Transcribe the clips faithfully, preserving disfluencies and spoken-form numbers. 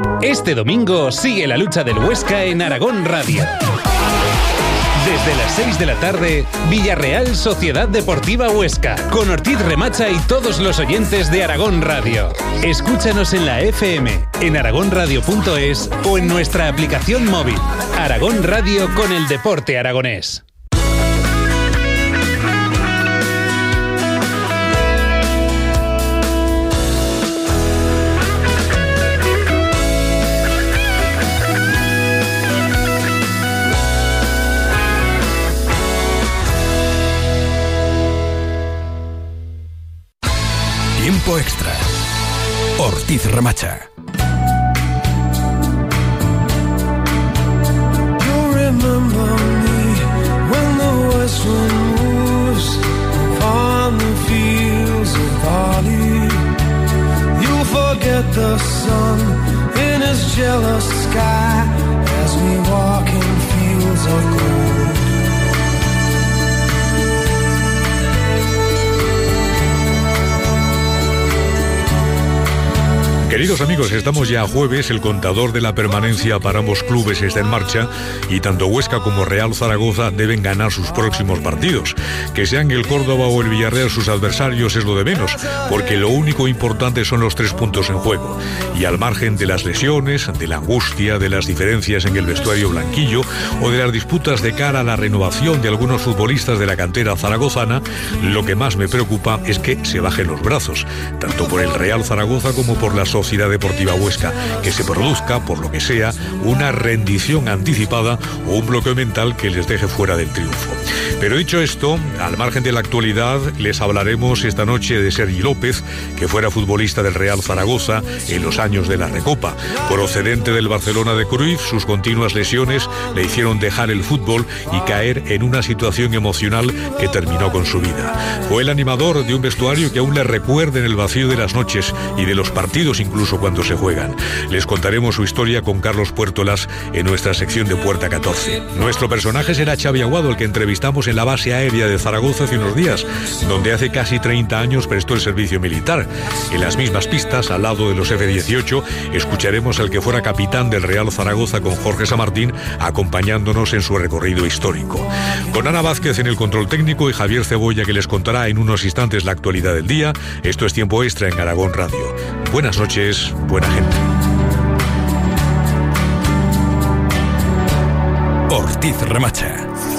Este domingo sigue la lucha del Huesca en Aragón Radio. Desde las seis de la tarde, Villarreal Sociedad Deportiva Huesca, con Ortiz Remacha y todos los oyentes de Aragón Radio. Escúchanos en la F M, en aragón radio punto es o en nuestra aplicación móvil. Aragón Radio con el deporte aragonés. Tiempo extra. Ortiz Remacha. Queridos amigos, estamos ya a jueves, el contador de la permanencia para ambos clubes está en marcha y tanto Huesca como Real Zaragoza deben ganar sus próximos partidos. Que sean el Córdoba o el Villarreal sus adversarios es lo de menos, porque lo único importante son los tres puntos en juego. Y al margen de las lesiones, de la angustia, de las diferencias en el vestuario blanquillo o de las disputas de cara a la renovación de algunos futbolistas de la cantera zaragozana, lo que más me preocupa es que se bajen los brazos, tanto por el Real Zaragoza como por la Sociedad Deportiva Huesca, que se produzca, por lo que sea, una rendición anticipada o un bloqueo mental que les deje fuera del triunfo. Pero dicho esto, al margen de la actualidad, les hablaremos esta noche de Sergi López, que fuera futbolista del Real Zaragoza en los años de la Recopa. Procedente del Barcelona de Cruyff, sus continuas lesiones le hicieron dejar el fútbol y caer en una situación emocional que terminó con su vida. Fue el animador de un vestuario que aún le recuerda en el vacío de las noches y de los partidos incluso cuando se juegan. Les contaremos su historia con Carlos Puertolas en nuestra sección de Puerta catorce. Nuestro personaje será Xavi Aguado, el que entrevistamos en la base aérea de Zaragoza hace unos días, donde hace casi treinta años prestó el servicio militar. En las mismas pistas, al lado de los F dieciocho, escucharemos al que fuera capitán del Real Zaragoza con Jorge Samartín, acompañándonos en su recorrido histórico. Con Ana Vázquez en el control técnico y Javier Cebolla, que les contará en unos instantes la actualidad del día. Esto es Tiempo Extra en Aragón Radio. Buenas noches, buena gente. Ortiz Remacha.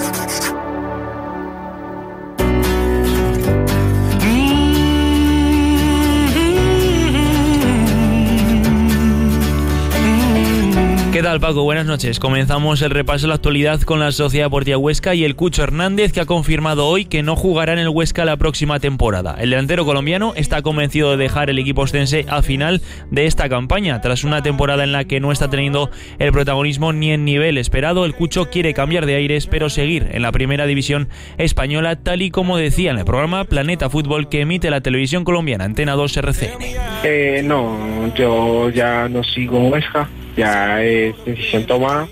¿Qué tal, Paco? Buenas noches. Comenzamos el repaso de la actualidad con la Sociedad Deportiva Huesca y el Cucho Hernández, que ha confirmado hoy que no jugará en el Huesca la próxima temporada. El delantero colombiano está convencido de dejar el equipo ostense a final de esta campaña. Tras una temporada en la que no está teniendo el protagonismo ni en nivel esperado, el Cucho quiere cambiar de aires, pero seguir en la primera división española, tal y como decía en el programa Planeta Fútbol que emite la televisión colombiana Antena dos R C N. Eh, no, yo ya no sigo en Huesca. Ya es decisión tomada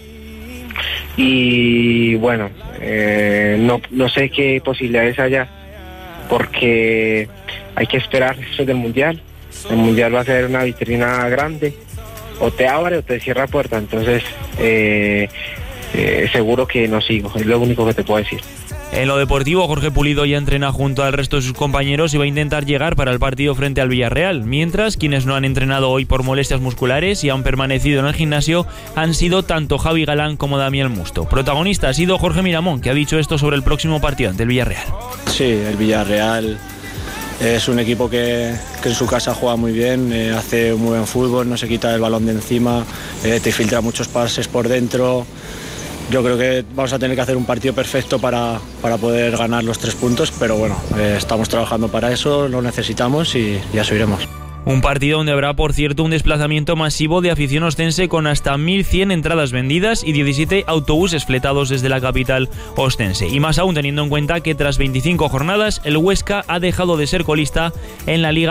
y bueno, eh, no, no sé qué posibilidades haya porque hay que esperar eso del Mundial. El Mundial va a ser una vitrina grande, o te abre o te cierra puerta, entonces eh, eh, seguro que no sigo, es lo único que te puedo decir. En lo deportivo, Jorge Pulido ya entrena junto al resto de sus compañeros y va a intentar llegar para el partido frente al Villarreal, mientras quienes no han entrenado hoy por molestias musculares y han permanecido en el gimnasio han sido tanto Javi Galán como Damián Musto. Protagonista ha sido Jorge Miramón, que ha dicho esto sobre el próximo partido ante el Villarreal. Sí, el Villarreal es un equipo que, que en su casa juega muy bien, eh, hace un muy buen fútbol, no se quita el balón de encima, eh, te filtra muchos pases por dentro. Yo creo que vamos a tener que hacer un partido perfecto para, para poder ganar los tres puntos, pero bueno, eh, estamos trabajando para eso, lo necesitamos y ya subiremos. Un partido donde habrá, por cierto, un desplazamiento masivo de afición ostense con hasta mil cien entradas vendidas y diecisiete autobuses fletados desde la capital ostense. Y más aún teniendo en cuenta que tras veinticinco jornadas el Huesca ha dejado de ser colista en la Liga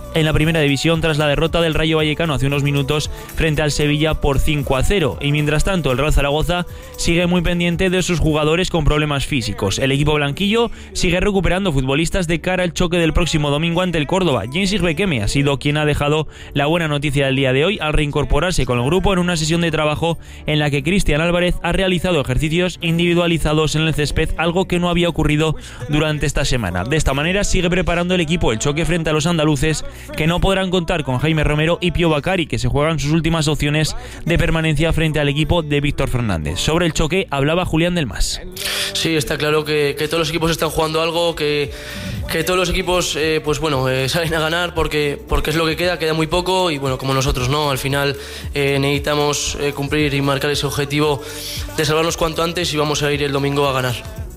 en la primera división tras la derrota del Rayo Vallecano hace unos minutos frente al Sevilla por cinco a cero. Y mientras tanto, el Real Zaragoza sigue muy pendiente de sus jugadores con problemas físicos. El equipo blanquillo sigue recuperando futbolistas de cara al choque del próximo domingo ante el Córdoba. James Bekeme ha sido quien ha dejado la buena noticia del día de hoy al reincorporarse con el grupo en una sesión de trabajo en la que Cristian Álvarez ha realizado ejercicios individualizados en el césped, algo que no había ocurrido durante esta semana. De esta manera sigue preparando el equipo el choque frente a los andaluces, que no podrán contar con Jaime Romero y Pío Bacari, que se juegan sus últimas opciones de permanencia frente al equipo de Víctor Fernández. Sobre el choque hablaba Julián del Mas. Sí, está claro que, que todos los equipos están jugando algo, que, que todos los equipos eh, pues bueno, eh, salen a ganar porque, porque es lo que queda, queda muy poco y bueno, como nosotros, ¿no? Al final eh, necesitamos eh, cumplir y marcar ese objetivo de salvarnos cuanto antes y vamos a ir el domingo a ganar.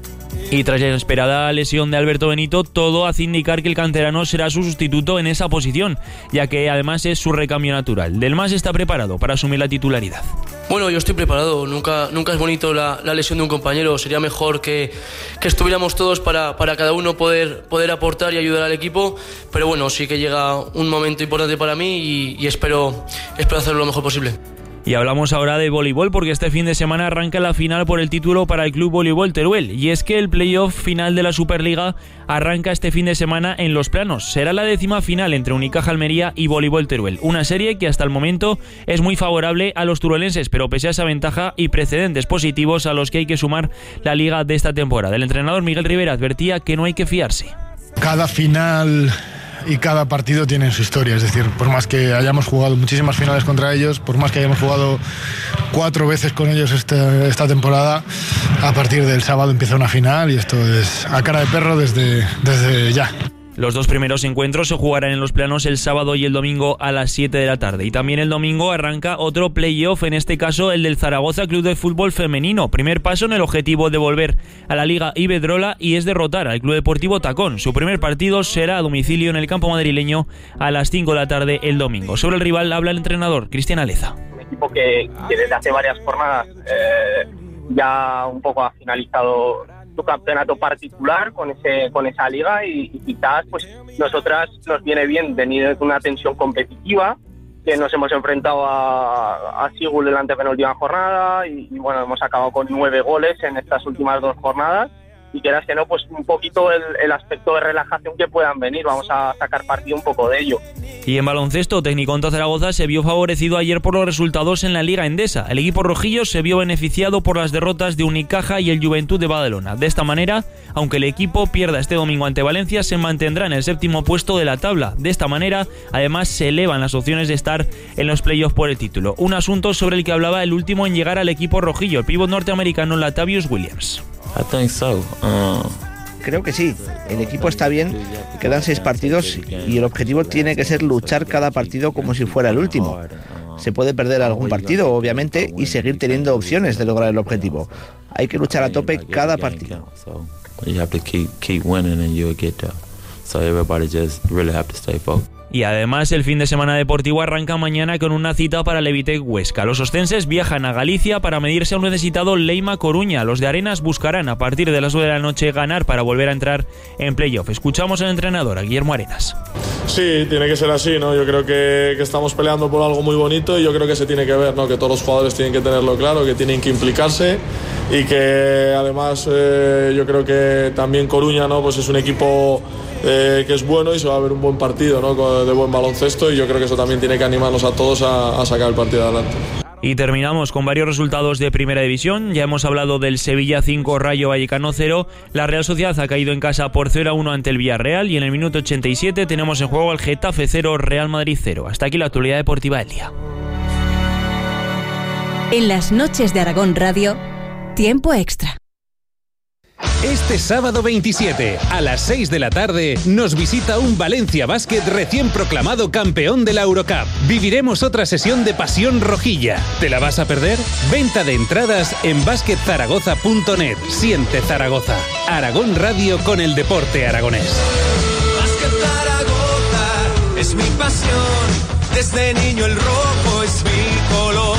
Y tras la inesperada lesión de Alberto Benito, todo hace indicar que el canterano será su sustituto en esa posición, ya que además es su recambio natural. Del Mas está preparado para asumir la titularidad. Bueno, yo estoy preparado, nunca, nunca es bonito la, la lesión de un compañero, sería mejor que, que estuviéramos todos para, para cada uno poder, poder aportar y ayudar al equipo, pero bueno, sí que llega un momento importante para mí y, y espero, espero hacerlo lo mejor posible. Y hablamos ahora de voleibol porque este fin de semana arranca la final por el título para el Club Voleibol Teruel. Y es que el playoff final de la Superliga arranca este fin de semana en Los Planos. Será la décima final entre Unicaja Almería y Voleibol Teruel. Una serie que hasta el momento es muy favorable a los turuelenses, pero pese a esa ventaja y precedentes positivos a los que hay que sumar la liga de esta temporada. El entrenador Miguel Rivera advertía que no hay que fiarse. Cada final y cada partido tiene su historia, es decir, por más que hayamos jugado muchísimas finales contra ellos, por más que hayamos jugado cuatro veces con ellos esta, esta temporada, a partir del sábado empieza una final y esto es a cara de perro desde, desde ya. Los dos primeros encuentros se jugarán en Los Planos el sábado y el domingo a las siete de la tarde. Y también el domingo arranca otro playoff, en este caso el del Zaragoza Club de Fútbol Femenino. Primer paso en el objetivo de volver a la Liga Iberdrola y es derrotar al Club Deportivo Tacón. Su primer partido será a domicilio en el campo madrileño a las cinco de la tarde el domingo. Sobre el rival habla el entrenador Cristian Aleza. Un equipo que, que desde hace varias jornadas eh, ya un poco ha finalizado su campeonato particular con ese con esa liga y, y quizás pues nosotras nos viene bien venir con una tensión competitiva, que nos hemos enfrentado a, a Sigul en la antepenúltima jornada y, y bueno, hemos acabado con nueve goles en estas últimas dos jornadas y quieras que no, pues un poquito el, el aspecto de relajación que puedan venir, vamos a sacar partido un poco de ello. Y en baloncesto, Tecniconta Zaragoza se vio favorecido ayer por los resultados en la Liga Endesa. El equipo rojillo se vio beneficiado por las derrotas de Unicaja y el Juventud de Badalona. De esta manera, aunque el equipo pierda este domingo ante Valencia, se mantendrá en el séptimo puesto de la tabla. De esta manera, además, se elevan las opciones de estar en los playoffs por el título. Un asunto sobre el que hablaba el último en llegar al equipo rojillo, el pívot norteamericano Latavius Williams. I think so. Uh... Creo que sí, el equipo está bien, quedan seis partidos y el objetivo tiene que ser luchar cada partido como si fuera el último. Se puede perder algún partido, obviamente, y seguir teniendo opciones de lograr el objetivo. Hay que luchar a tope cada partido. Y además el fin de semana deportivo arranca mañana con una cita para el Evitec Huesca. Los ostenses viajan a Galicia para medirse a un necesitado Leima Coruña. Los de Arenas buscarán a partir de las nueve de la noche ganar para volver a entrar en playoff. Escuchamos al entrenador, a Guillermo Arenas. Sí, tiene que ser así, ¿no? Yo creo que, que estamos peleando por algo muy bonito y yo creo que se tiene que ver, ¿no? Que todos los jugadores tienen que tenerlo claro, que tienen que implicarse y que además eh, yo creo que también Coruña, ¿no? Pues es un equipo eh, que es bueno y se va a ver un buen partido, ¿no? De buen baloncesto y yo creo que eso también tiene que animarnos a todos a, a sacar el partido adelante. Y terminamos con varios resultados de Primera División. Ya hemos hablado del Sevilla cinco, Rayo Vallecano cero. La Real Sociedad ha caído en casa por cero a uno ante el Villarreal y en el minuto ochenta y siete tenemos en juego al Getafe cero, Real Madrid cero. Hasta aquí la actualidad deportiva del día. En las noches de Aragón Radio, tiempo extra. Este sábado veintisiete, a las seis de la tarde, nos visita un Valencia Basket recién proclamado campeón de la Eurocup. Viviremos otra sesión de pasión rojilla. ¿Te la vas a perder? Venta de entradas en basket zaragoza punto net. Siente Zaragoza. Aragón Radio con el deporte aragonés. Basket Zaragoza es mi pasión. Desde niño el rojo es mi color.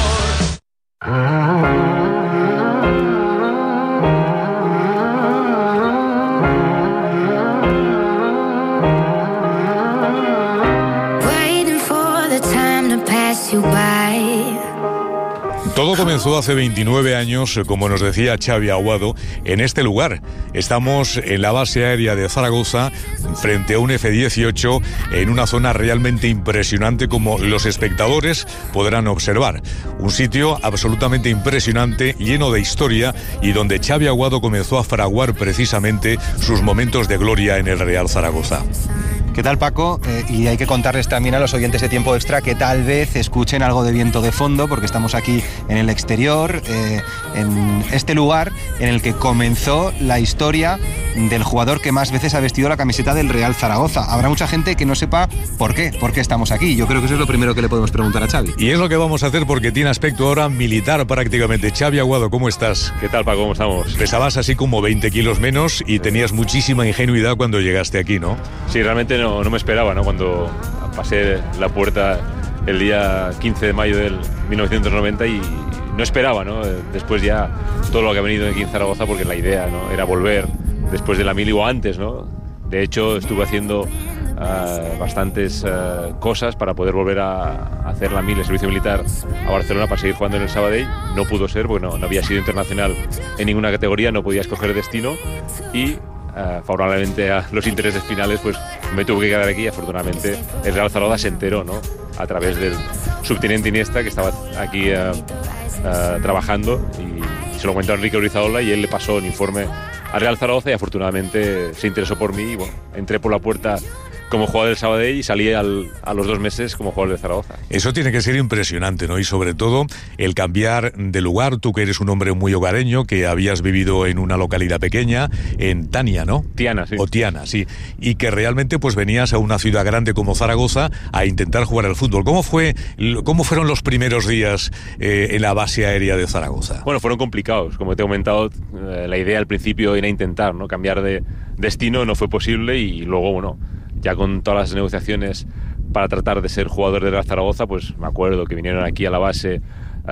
Todo comenzó hace veintinueve años, como nos decía Xavi Aguado, en este lugar. Estamos en la base aérea de Zaragoza, frente a un F dieciocho, en una zona realmente impresionante, como los espectadores podrán observar. Un sitio absolutamente impresionante, lleno de historia, y donde Xavi Aguado comenzó a fraguar precisamente sus momentos de gloria en el Real Zaragoza. ¿Qué tal, Paco? Eh, y hay que contarles también a los oyentes de Tiempo Extra que tal vez escuchen algo de viento de fondo, porque estamos aquí en el exterior, eh, en este lugar en el que comenzó la historia del jugador que más veces ha vestido la camiseta del Real Zaragoza. Habrá mucha gente que no sepa por qué, por qué estamos aquí. Yo creo que eso es lo primero que le podemos preguntar a Xavi. Y es lo que vamos a hacer, porque tiene aspecto ahora militar prácticamente. Xavi Aguado, ¿cómo estás? ¿Qué tal, Paco? ¿Cómo estamos? Pesabas así como veinte kilos menos y tenías muchísima ingenuidad cuando llegaste aquí, ¿no? Sí, realmente no, no me esperaba, ¿no? Cuando pasé la puerta el día quince de mayo del mil novecientos noventa y no esperaba, ¿no? Después ya todo lo que ha venido aquí en Zaragoza, porque la idea, ¿no?, era volver después de la mili o antes, ¿no? De hecho, estuve haciendo uh, bastantes uh, cosas para poder volver a hacer la mili, el servicio militar, a Barcelona para seguir jugando en el Sabadell. No pudo ser porque no, no había sido internacional en ninguna categoría, no podía escoger destino y Uh, favorablemente a los intereses finales, pues me tuve que quedar aquí y afortunadamente el Real Zaragoza se enteró, ¿no?, a través del subteniente Iniesta, que estaba aquí uh, uh, trabajando, y se lo comentó a Enrique Urizaola y él le pasó el informe al Real Zaragoza y afortunadamente se interesó por mí y bueno, entré por la puerta como jugador del Sabadell y salí al, a los dos meses como jugador del Zaragoza. Eso tiene que ser impresionante, ¿no? Y sobre todo el cambiar de lugar, tú que eres un hombre muy hogareño, que habías vivido en una localidad pequeña, en Tania, ¿no? Tiana, sí. O Tiana, sí. Y que realmente pues venías a una ciudad grande como Zaragoza a intentar jugar al fútbol. ¿Cómo fue, cómo fueron los primeros días eh, en la base aérea de Zaragoza? Bueno, fueron complicados. Como te he comentado, eh, la idea al principio era intentar, ¿no?, cambiar de destino, no fue posible y luego, bueno, ya con todas las negociaciones para tratar de ser jugador de Real Zaragoza, pues me acuerdo que vinieron aquí a la base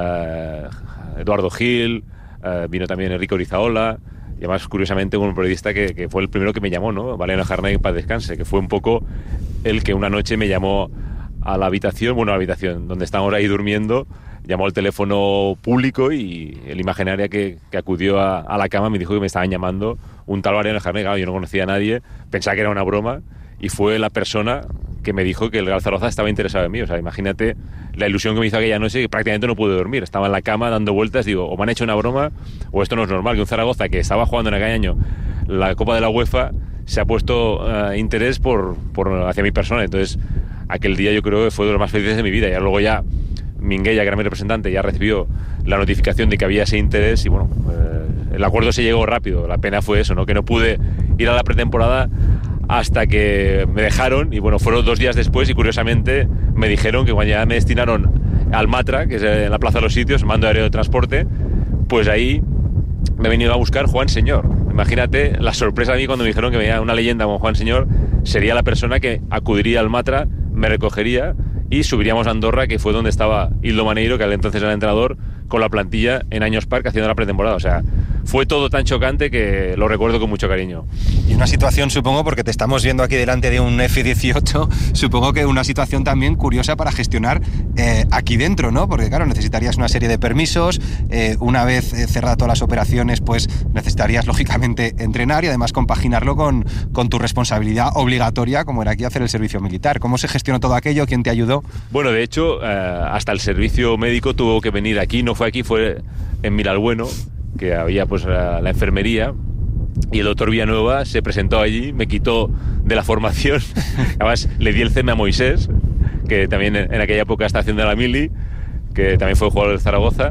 uh, Eduardo Gil, uh, vino también Enrique Urizaola, y además, curiosamente, un periodista que, que fue el primero que me llamó, ¿no?, Valeriano Jarnay, en paz descanse, que fue un poco el que una noche me llamó a la habitación, bueno, a la habitación donde estábamos ahí durmiendo, llamó al teléfono público y el imaginaria que, que acudió a, a la cama me dijo que me estaban llamando un tal Valeriano Jarnay. Claro, yo no conocía a nadie, pensaba que era una broma, y fue la persona que me dijo que el Real Zaragoza estaba interesado en mí. O sea, imagínate la ilusión que me hizo aquella noche, que prácticamente no pude dormir. Estaba en la cama dando vueltas, digo, o me han hecho una broma o esto no es normal, que un Zaragoza que estaba jugando en aquel año la Copa de la UEFA se ha puesto uh, interés por, por hacia mi persona. Entonces, aquel día yo creo que fue de los más felices de mi vida. Y luego ya Minguella, que era mi representante, ya recibió la notificación de que había ese interés y bueno, eh, el acuerdo se llegó rápido. La pena fue eso, ¿no?, que no pude ir a la pretemporada hasta que me dejaron y bueno, fueron dos días después y curiosamente me dijeron que cuando ya me destinaron al Matra, que es en la Plaza de los Sitios, mando aéreo de transporte, pues ahí me he venido a buscar Juan Señor. Imagínate la sorpresa a mí cuando me dijeron que venía una leyenda como Juan Señor, sería la persona que acudiría al Matra, me recogería y subiríamos a Andorra, que fue donde estaba Hildo Maneiro, que al entonces era el entrenador, con la plantilla en Años Park haciendo la pretemporada. O sea, fue todo tan chocante que lo recuerdo con mucho cariño. Y una situación, supongo, porque te estamos viendo aquí delante de un F dieciocho, supongo que una situación también curiosa para gestionar eh, aquí dentro, ¿no? Porque claro, necesitarías una serie de permisos, eh, una vez eh, cerradas todas las operaciones, pues necesitarías lógicamente entrenar y además compaginarlo con, con tu responsabilidad obligatoria, como era aquí hacer el servicio militar. ¿Cómo se gestionó todo aquello? ¿Quién te ayudó? Bueno, de hecho, eh, hasta el servicio médico tuvo que venir aquí, no fue aquí, fue en Miralbueno, que había pues la, la enfermería, y el doctor Villanueva se presentó allí, me quitó de la formación, además le di el C M a Moisés, que también en, en aquella época estaba haciendo la mili, que también fue jugador del Zaragoza,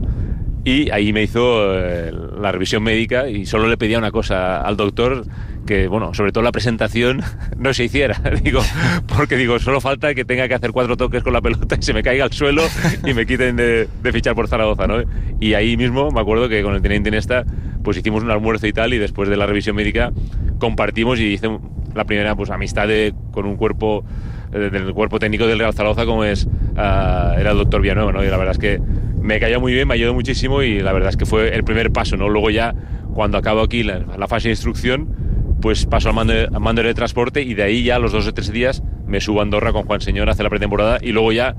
y ahí me hizo eh, la revisión médica y solo le pedía una cosa al doctor, que bueno, sobre todo la presentación no se hiciera, digo, porque digo, solo falta que tenga que hacer cuatro toques con la pelota y se me caiga al suelo y me quiten de, de fichar por Zaragoza, ¿no? Y ahí mismo me acuerdo que con el teniente Iniesta pues hicimos un almuerzo y tal, y después de la revisión médica compartimos y hice la primera pues amistad de, con un cuerpo eh, del cuerpo técnico del Real Zaragoza, como es uh, era el doctor Villanueva, ¿no? Y la verdad es que me cayó muy bien, me ayudó muchísimo y la verdad es que fue el primer paso, ¿no? Luego ya cuando acabo aquí la, la fase de instrucción, pues paso al mando, al mando de transporte y de ahí ya los dos o tres días me subo a Andorra con Juan Señor a hacer la pretemporada y luego ya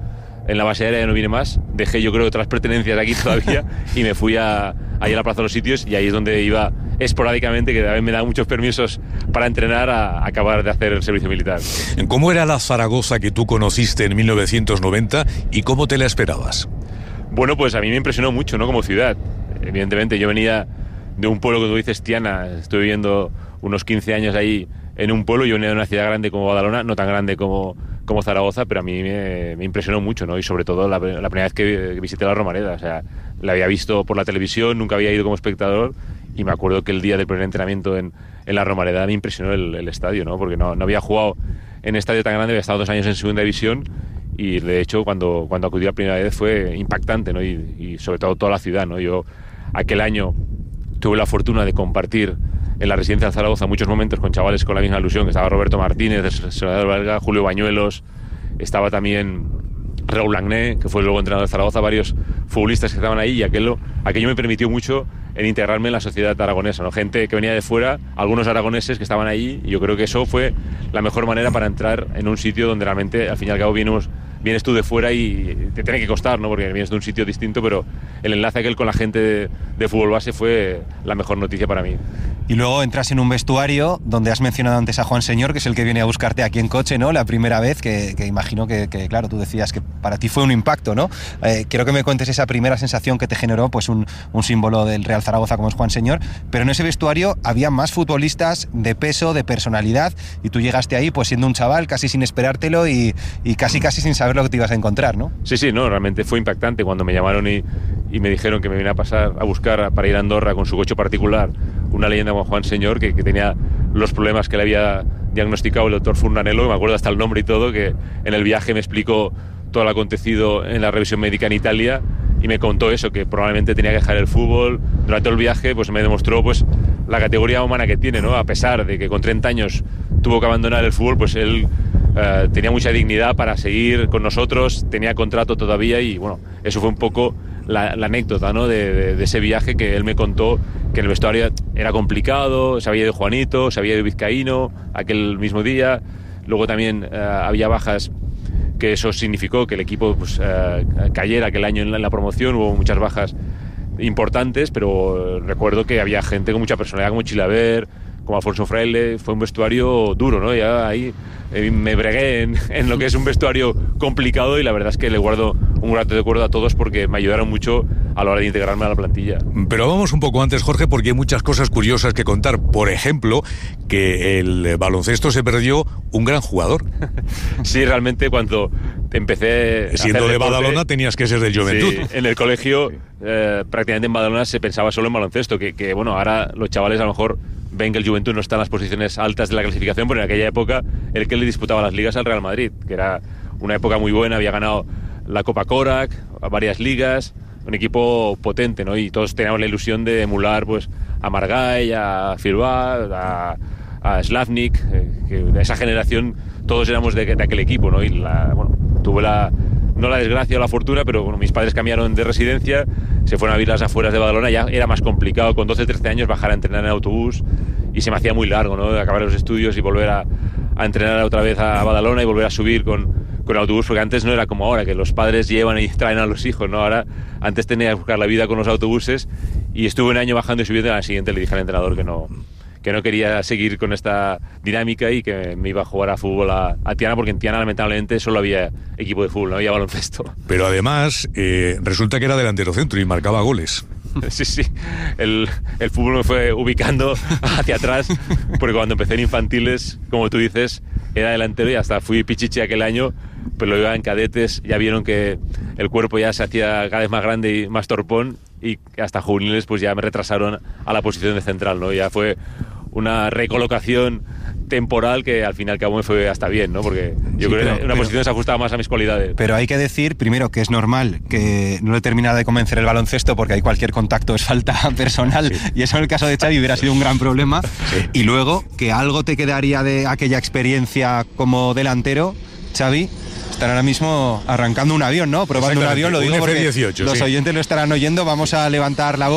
en la base aérea ya no vine más, dejé yo creo otras pertenencias aquí todavía y me fui a, ahí a la Plaza de los Sitios, y ahí es donde iba esporádicamente, que también me daban muchos permisos para entrenar, a, a acabar de hacer el servicio militar. ¿Cómo era la Zaragoza que tú conociste en mil novecientos noventa y cómo te la esperabas? Bueno, pues a mí me impresionó mucho, ¿no? Como ciudad. Evidentemente, yo venía de un pueblo que tú dices, Tiana, estuve viviendo unos quince años ahí en un pueblo, yo venía de una ciudad grande como Badalona, no tan grande como, como Zaragoza, pero a mí me, me impresionó mucho, ¿no? Y sobre todo la, la primera vez que visité la Romareda, o sea, la había visto por la televisión, nunca había ido como espectador, y me acuerdo que el día del primer entrenamiento en, en la Romareda me impresionó el, el estadio, ¿no? Porque no, no había jugado en un estadio tan grande, había estado dos años en segunda división, y de hecho cuando, cuando acudí la primera vez fue impactante, ¿no? Y, y sobre todo toda la ciudad, ¿no? Yo aquel año tuve la fortuna de compartir en la residencia de Zaragoza muchos momentos con chavales con la misma ilusión, que estaba Roberto Martínez, el senador belga, Julio Bañuelos, estaba también Raúl Langné, que fue luego entrenador de Zaragoza, varios futbolistas que estaban ahí, y aquello, aquello me permitió mucho en integrarme en la sociedad aragonesa, ¿no? Gente que venía de fuera, algunos aragoneses que estaban ahí, y yo creo que eso fue la mejor manera para entrar en un sitio donde realmente, al fin y al cabo, vienes, vienes tú de fuera y te tiene que costar, ¿no? Porque vienes de un sitio distinto, pero el enlace aquel con la gente de, de fútbol base fue la mejor noticia para mí. Y luego entras en un vestuario donde has mencionado antes a Juan Señor, que es el que viene a buscarte aquí en coche, ¿no? La primera vez, que, que imagino que, que, claro, tú decías que para ti fue un impacto, ¿no? Eh, quiero que me cuentes esa primera sensación que te generó, pues un, un símbolo del Real Zaragoza como es Juan Señor, pero en ese vestuario había más futbolistas de peso, de personalidad, y tú llegaste ahí pues siendo un chaval, casi sin esperártelo y, y casi casi sin saber lo que te ibas a encontrar, ¿no? Sí, sí, no, realmente fue impactante cuando me llamaron y, y me dijeron que me venía a pasar a buscar para ir a Andorra con su coche particular, una leyenda como Juan Señor, que, que tenía los problemas que le había diagnosticado el doctor Furnanello, que me acuerdo hasta el nombre y todo, que en el viaje me explicó todo lo acontecido en la revisión médica en Italia y me contó eso, que probablemente tenía que dejar el fútbol. Durante el viaje pues me demostró pues la categoría humana que tiene, ¿no? A pesar de que con treinta años tuvo que abandonar el fútbol, pues él uh, tenía mucha dignidad para seguir con nosotros, tenía contrato todavía, y bueno, eso fue un poco la, la anécdota, ¿no? de, de, de ese viaje, que él me contó que en el vestuario era complicado, se había ido Juanito, se había ido Vizcaíno aquel mismo día, luego también uh, había bajas, que eso significó que el equipo pues, uh, cayera aquel año en la, en la promoción, hubo muchas bajas importantes, pero recuerdo que había gente con mucha personalidad como Chilaver, como Alfonso Fraile. Fue un vestuario duro, ¿no? Ya ahí eh, me bregué en, en lo que es un vestuario complicado, y la verdad es que le guardo un grato recuerdo a todos porque me ayudaron mucho a la hora de integrarme a la plantilla. Pero vamos un poco antes, Jorge, porque hay muchas cosas curiosas que contar. Por ejemplo, que el baloncesto se perdió un gran jugador. Sí, realmente cuando empecé... Siendo de deporte, Badalona tenías que ser del Juventud. Sí, en el colegio, eh, prácticamente en Badalona se pensaba solo en baloncesto, que, que bueno, ahora los chavales a lo mejor ven que el Juventud no está en las posiciones altas de la clasificación, pero en aquella época el que le disputaba las ligas al Real Madrid, que era una época muy buena, había ganado la Copa Korak, varias ligas, un equipo potente, ¿no? Y todos teníamos la ilusión de emular pues a Margall, a Firbat, a, a Slavnik, eh, que de esa generación todos éramos de, de aquel equipo, ¿no? Y la, bueno, tuve la, no la desgracia o la fortuna, pero bueno, mis padres cambiaron de residencia, se fueron a vivir a las afueras de Badalona, ya era más complicado con doce, trece años bajar a entrenar en autobús, y se me hacía muy largo, ¿no? De acabar los estudios y volver a, a entrenar otra vez a Badalona y volver a subir con, con el autobús, porque antes no era como ahora, que los padres llevan y traen a los hijos, ¿no? Ahora, antes tenía que buscar la vida con los autobuses, y estuve un año bajando y subiendo, y al siguiente le dije al entrenador que no, que no quería seguir con esta dinámica y que me iba a jugar a fútbol a, a Tiana, porque en Tiana lamentablemente solo había equipo de fútbol, no había baloncesto. Pero además eh, resulta que era delantero centro y marcaba goles. Sí, sí, el, el fútbol me fue ubicando hacia atrás, porque cuando empecé en infantiles, como tú dices, era delantero y hasta fui pichichi aquel año, pero lo iba en cadetes, ya vieron que el cuerpo ya se hacía cada vez más grande y más torpón, y hasta juveniles pues ya me retrasaron a la posición de central, ¿no? Ya fue una recolocación temporal que al fin y al cabo me fue hasta bien, ¿no? Porque yo sí, creo pero, que una pero, posición se ajustaba más a mis cualidades. Pero hay que decir, primero, que es normal que no le termina de convencer el baloncesto, porque ahí cualquier contacto es falta personal, sí. Y eso en el caso de Xavi hubiera sido un gran problema. Sí. Y luego, que algo te quedaría de aquella experiencia como delantero, Xavi, están ahora mismo arrancando un avión, ¿no? Probando un avión, lo digo porque los sí. oyentes lo estarán oyendo, vamos a levantar la voz.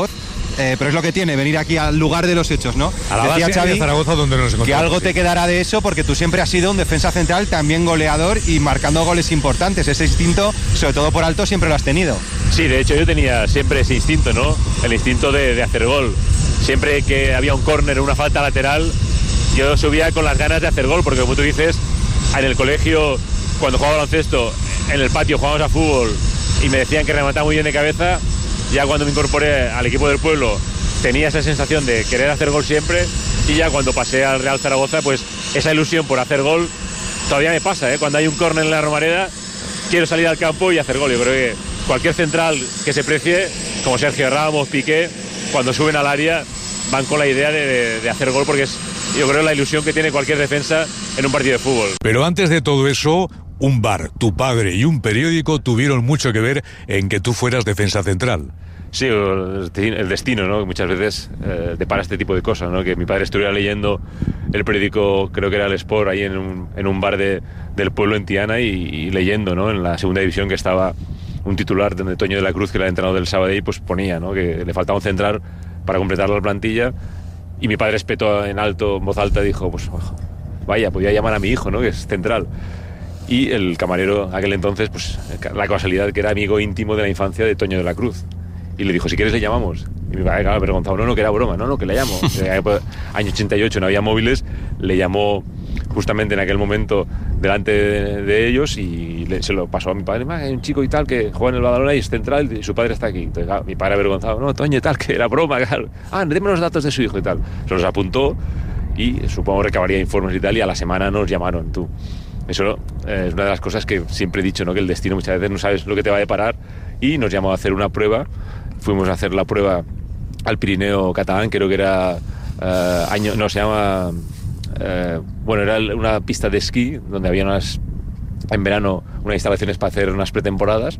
eh, pero es lo que tiene, venir aquí al lugar de los hechos, ¿no? A la Decía base Xavi de Zaragoza, donde nos encontramos. que algo te quedará de eso, porque tú siempre has sido un defensa central también goleador y marcando goles importantes. Ese instinto, sobre todo por alto, siempre lo has tenido. Sí, de hecho yo tenía siempre ese instinto, ¿no? El instinto de, de hacer gol. Siempre que había un córner o una falta lateral, yo subía con las ganas de hacer gol, porque como tú dices, en el colegio, cuando jugaba baloncesto, en el patio jugábamos a fútbol y me decían que remataba muy bien de cabeza. Ya cuando me incorporé al equipo del pueblo tenía esa sensación de querer hacer gol siempre, y ya cuando pasé al Real Zaragoza, pues esa ilusión por hacer gol todavía me pasa, ¿eh? Cuando hay un córner en la Romareda, quiero salir al campo y hacer gol. Yo creo que cualquier central que se precie, como Sergio Ramos, Piqué, cuando suben al área van con la idea de, de, de hacer gol, porque es, yo creo, la ilusión que tiene cualquier defensa en un partido de fútbol. Pero antes de todo eso, un bar, tu padre y un periódico tuvieron mucho que ver en que tú fueras defensa central. Sí, el destino, ¿no? Muchas veces eh, depara este tipo de cosas, ¿no? Que mi padre estuviera leyendo el periódico, creo que era el Sport, ahí en un, en un bar de, del pueblo en Tiana, y, y leyendo, ¿no? En la segunda división, que estaba un titular de Toño de la Cruz, que era el entrenador del Sabadell, pues ponía, ¿no? Que le faltaba un central para completar la plantilla, y mi padre espetó en alto, en voz alta, dijo, pues vaya, podía llamar a mi hijo, ¿no? Que es central. Y el camarero aquel entonces, pues la casualidad que era amigo íntimo de la infancia de Toño de la Cruz. Y le dijo, si quieres le llamamos. Y mi padre, claro, avergonzado, no, no, que era broma, no, no, que le llamo. Año ochenta y ocho, no había móviles, le llamó justamente en aquel momento delante de, de ellos, y le, se lo pasó a mi padre. Hay un chico y tal que juega en el Badalona y es central, y su padre está aquí. Entonces, claro, mi padre avergonzado, no, Toño y tal, que era broma, claro. Ah, deme los datos de su hijo y tal. Se los apuntó y supongo recabaría informes y tal, y a la semana nos llamaron, tú. Eso eh, es una de las cosas que siempre he dicho, ¿no? Que el destino muchas veces no sabes lo que te va a deparar, y nos llamó a hacer una prueba. Fuimos a hacer la prueba al Pirineo catalán, creo que era eh, año, no, se llama, eh, bueno, era una pista de esquí donde había unas, en verano, unas instalaciones para hacer unas pretemporadas,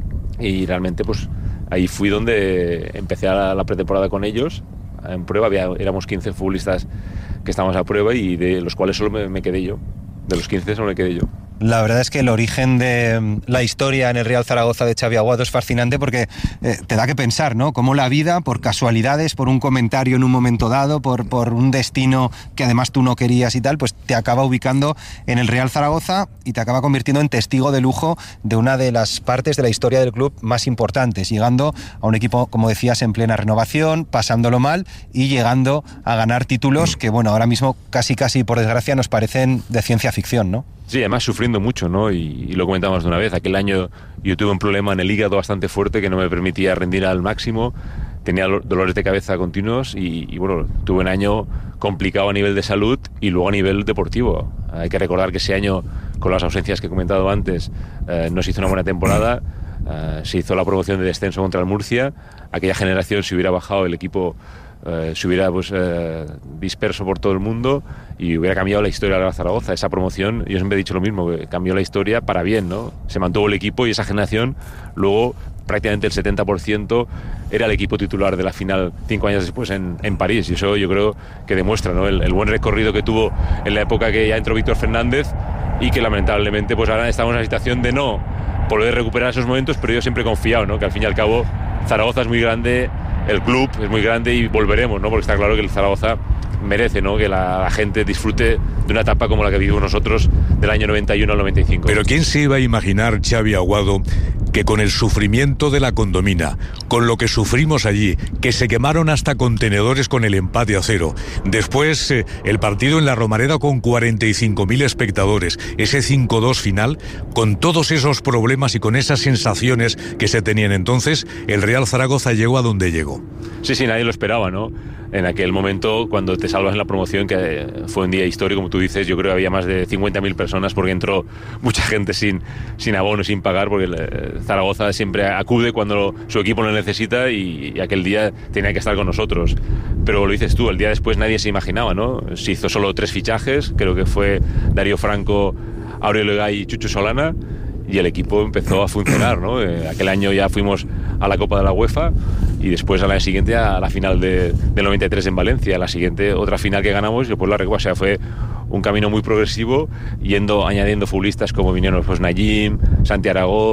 y realmente pues ahí fui donde empecé la, la pretemporada con ellos, en prueba. Había, éramos quince futbolistas que estábamos a prueba, y de los cuales solo me, me quedé yo, de los quince solo me quedé yo. La verdad es que el origen de la historia en el Real Zaragoza de Xavi Aguado es fascinante, porque eh, te da que pensar, ¿no? Cómo la vida, por casualidades, por un comentario en un momento dado, por, por un destino que además tú no querías y tal, pues te acaba ubicando en el Real Zaragoza y te acaba convirtiendo en testigo de lujo de una de las partes de la historia del club más importantes, llegando a un equipo, como decías, en plena renovación, pasándolo mal y llegando a ganar títulos que, bueno, ahora mismo casi casi por desgracia nos parecen de ciencia ficción, ¿no? Sí, además sufriendo mucho, ¿no? Y, y lo comentamos de una vez. Aquel año yo tuve un problema en el hígado bastante fuerte que no me permitía rendir al máximo. Tenía dolores de cabeza continuos y, y bueno, tuve un año complicado a nivel de salud y luego a nivel deportivo. Hay que recordar que ese año, con las ausencias que he comentado antes, eh, no se hizo una buena temporada. Eh, se hizo la promoción de descenso contra el Murcia. Aquella generación, si hubiera bajado, el equipo Uh, se hubiera pues, uh, disperso por todo el mundo y hubiera cambiado la historia de la Zaragoza. Esa promoción, yo siempre he dicho lo mismo, que cambió la historia para bien, ¿no? Se mantuvo el equipo y esa generación luego prácticamente el setenta por ciento era el equipo titular de la final cinco años después en, en París, y eso yo creo que demuestra, ¿no? el, el buen recorrido que tuvo en la época que ya entró Víctor Fernández, y que lamentablemente pues ahora estamos en una situación de no poder recuperar esos momentos, pero yo siempre he confiado, ¿no? Que al fin y al cabo Zaragoza es muy grande, el club es muy grande y volveremos, ¿no? Porque está claro que el Zaragoza merece, ¿no? Que la, la gente disfrute de una etapa como la que vivimos nosotros del año noventa y uno al noventa y cinco. Pero ¿quién se iba a imaginar, Xavi Aguado, que con el sufrimiento de la Condomina, con lo que sufrimos allí, que se quemaron hasta contenedores con el empate a cero, después eh, el partido en la Romareda con cuarenta y cinco mil espectadores, ese cinco dos final, con todos esos problemas y con esas sensaciones que se tenían entonces, el Real Zaragoza llegó a donde llegó? Sí, sí, nadie lo esperaba, ¿no? En aquel momento, cuando te salvas en la promoción, que fue un día histórico, como tú dices, yo creo que había más de cincuenta mil personas, porque entró mucha gente sin, sin abono, sin pagar, porque el Zaragoza siempre acude cuando su equipo lo necesita, y, y aquel día tenía que estar con nosotros. Pero lo dices tú, el día después nadie se imaginaba, ¿no? Se hizo solo tres fichajes, creo que fue Darío Franco, Aurelio Gay y Chucho Solana, y el equipo empezó a funcionar, ¿no? Eh, aquel año ya fuimos a la Copa de la UEFA, y después a la siguiente a la final de, del noventa y tres en Valencia, la siguiente otra final que ganamos, y después la Recopa. O sea, fue un camino muy progresivo, yendo, añadiendo futbolistas como vinieron pues Najim, Santi Aragón,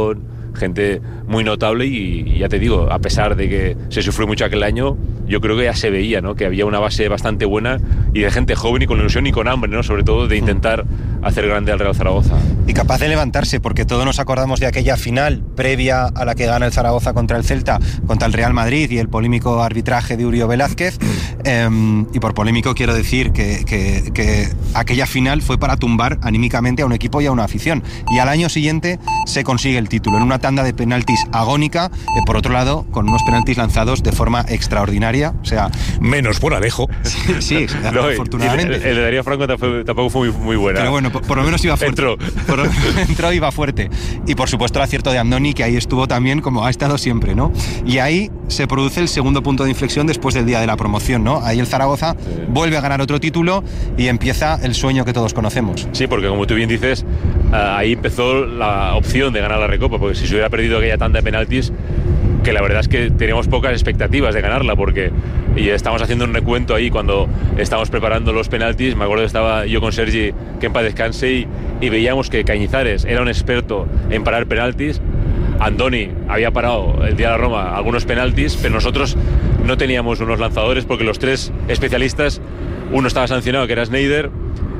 gente muy notable y, y ya te digo, a pesar de que se sufrió mucho aquel año, yo creo que ya se veía, ¿no? Que había una base bastante buena y de gente joven y con ilusión y con hambre, ¿no? Sobre todo de intentar hacer grande al Real Zaragoza. Y capaz de levantarse, porque todos nos acordamos de aquella final previa a la que gana el Zaragoza contra el Celta, contra el Real Madrid y el polémico arbitraje de Urio Velázquez. Eh, y por polémico quiero decir que, que, que aquella final fue para tumbar anímicamente a un equipo y a una afición. Y al año siguiente se consigue el título en una tanda de penaltis agónica, eh, por otro lado, con unos penaltis lanzados de forma extraordinaria. O sea, menos por Alejo. Sí, sí no, afortunadamente. El, el de Darío Franco tampoco, tampoco fue muy, muy buena. Pero bueno, por, por lo menos iba fuerte. Entró. Por, entró y iba fuerte. Y por supuesto el acierto de Andoni, que ahí estuvo también como ha estado siempre, ¿no? Y ahí se produce el segundo punto de inflexión después del día de la promoción, ¿no? Ahí el Zaragoza sí. vuelve a ganar otro título y empieza el sueño que todos conocemos. Sí, porque como tú bien dices, ahí empezó la opción de ganar la Recopa, porque si se hubiera perdido aquella tanda de penaltis, que la verdad es que teníamos pocas expectativas de ganarla, porque y estábamos haciendo un recuento ahí cuando estábamos preparando los penaltis. Me acuerdo que estaba yo con Sergi, que en paz descanse, y, y veíamos que Cañizares era un experto en parar penaltis. Andoni había parado el día de la Roma algunos penaltis, pero nosotros no teníamos unos lanzadores porque los tres especialistas, uno estaba sancionado, que era Schneider,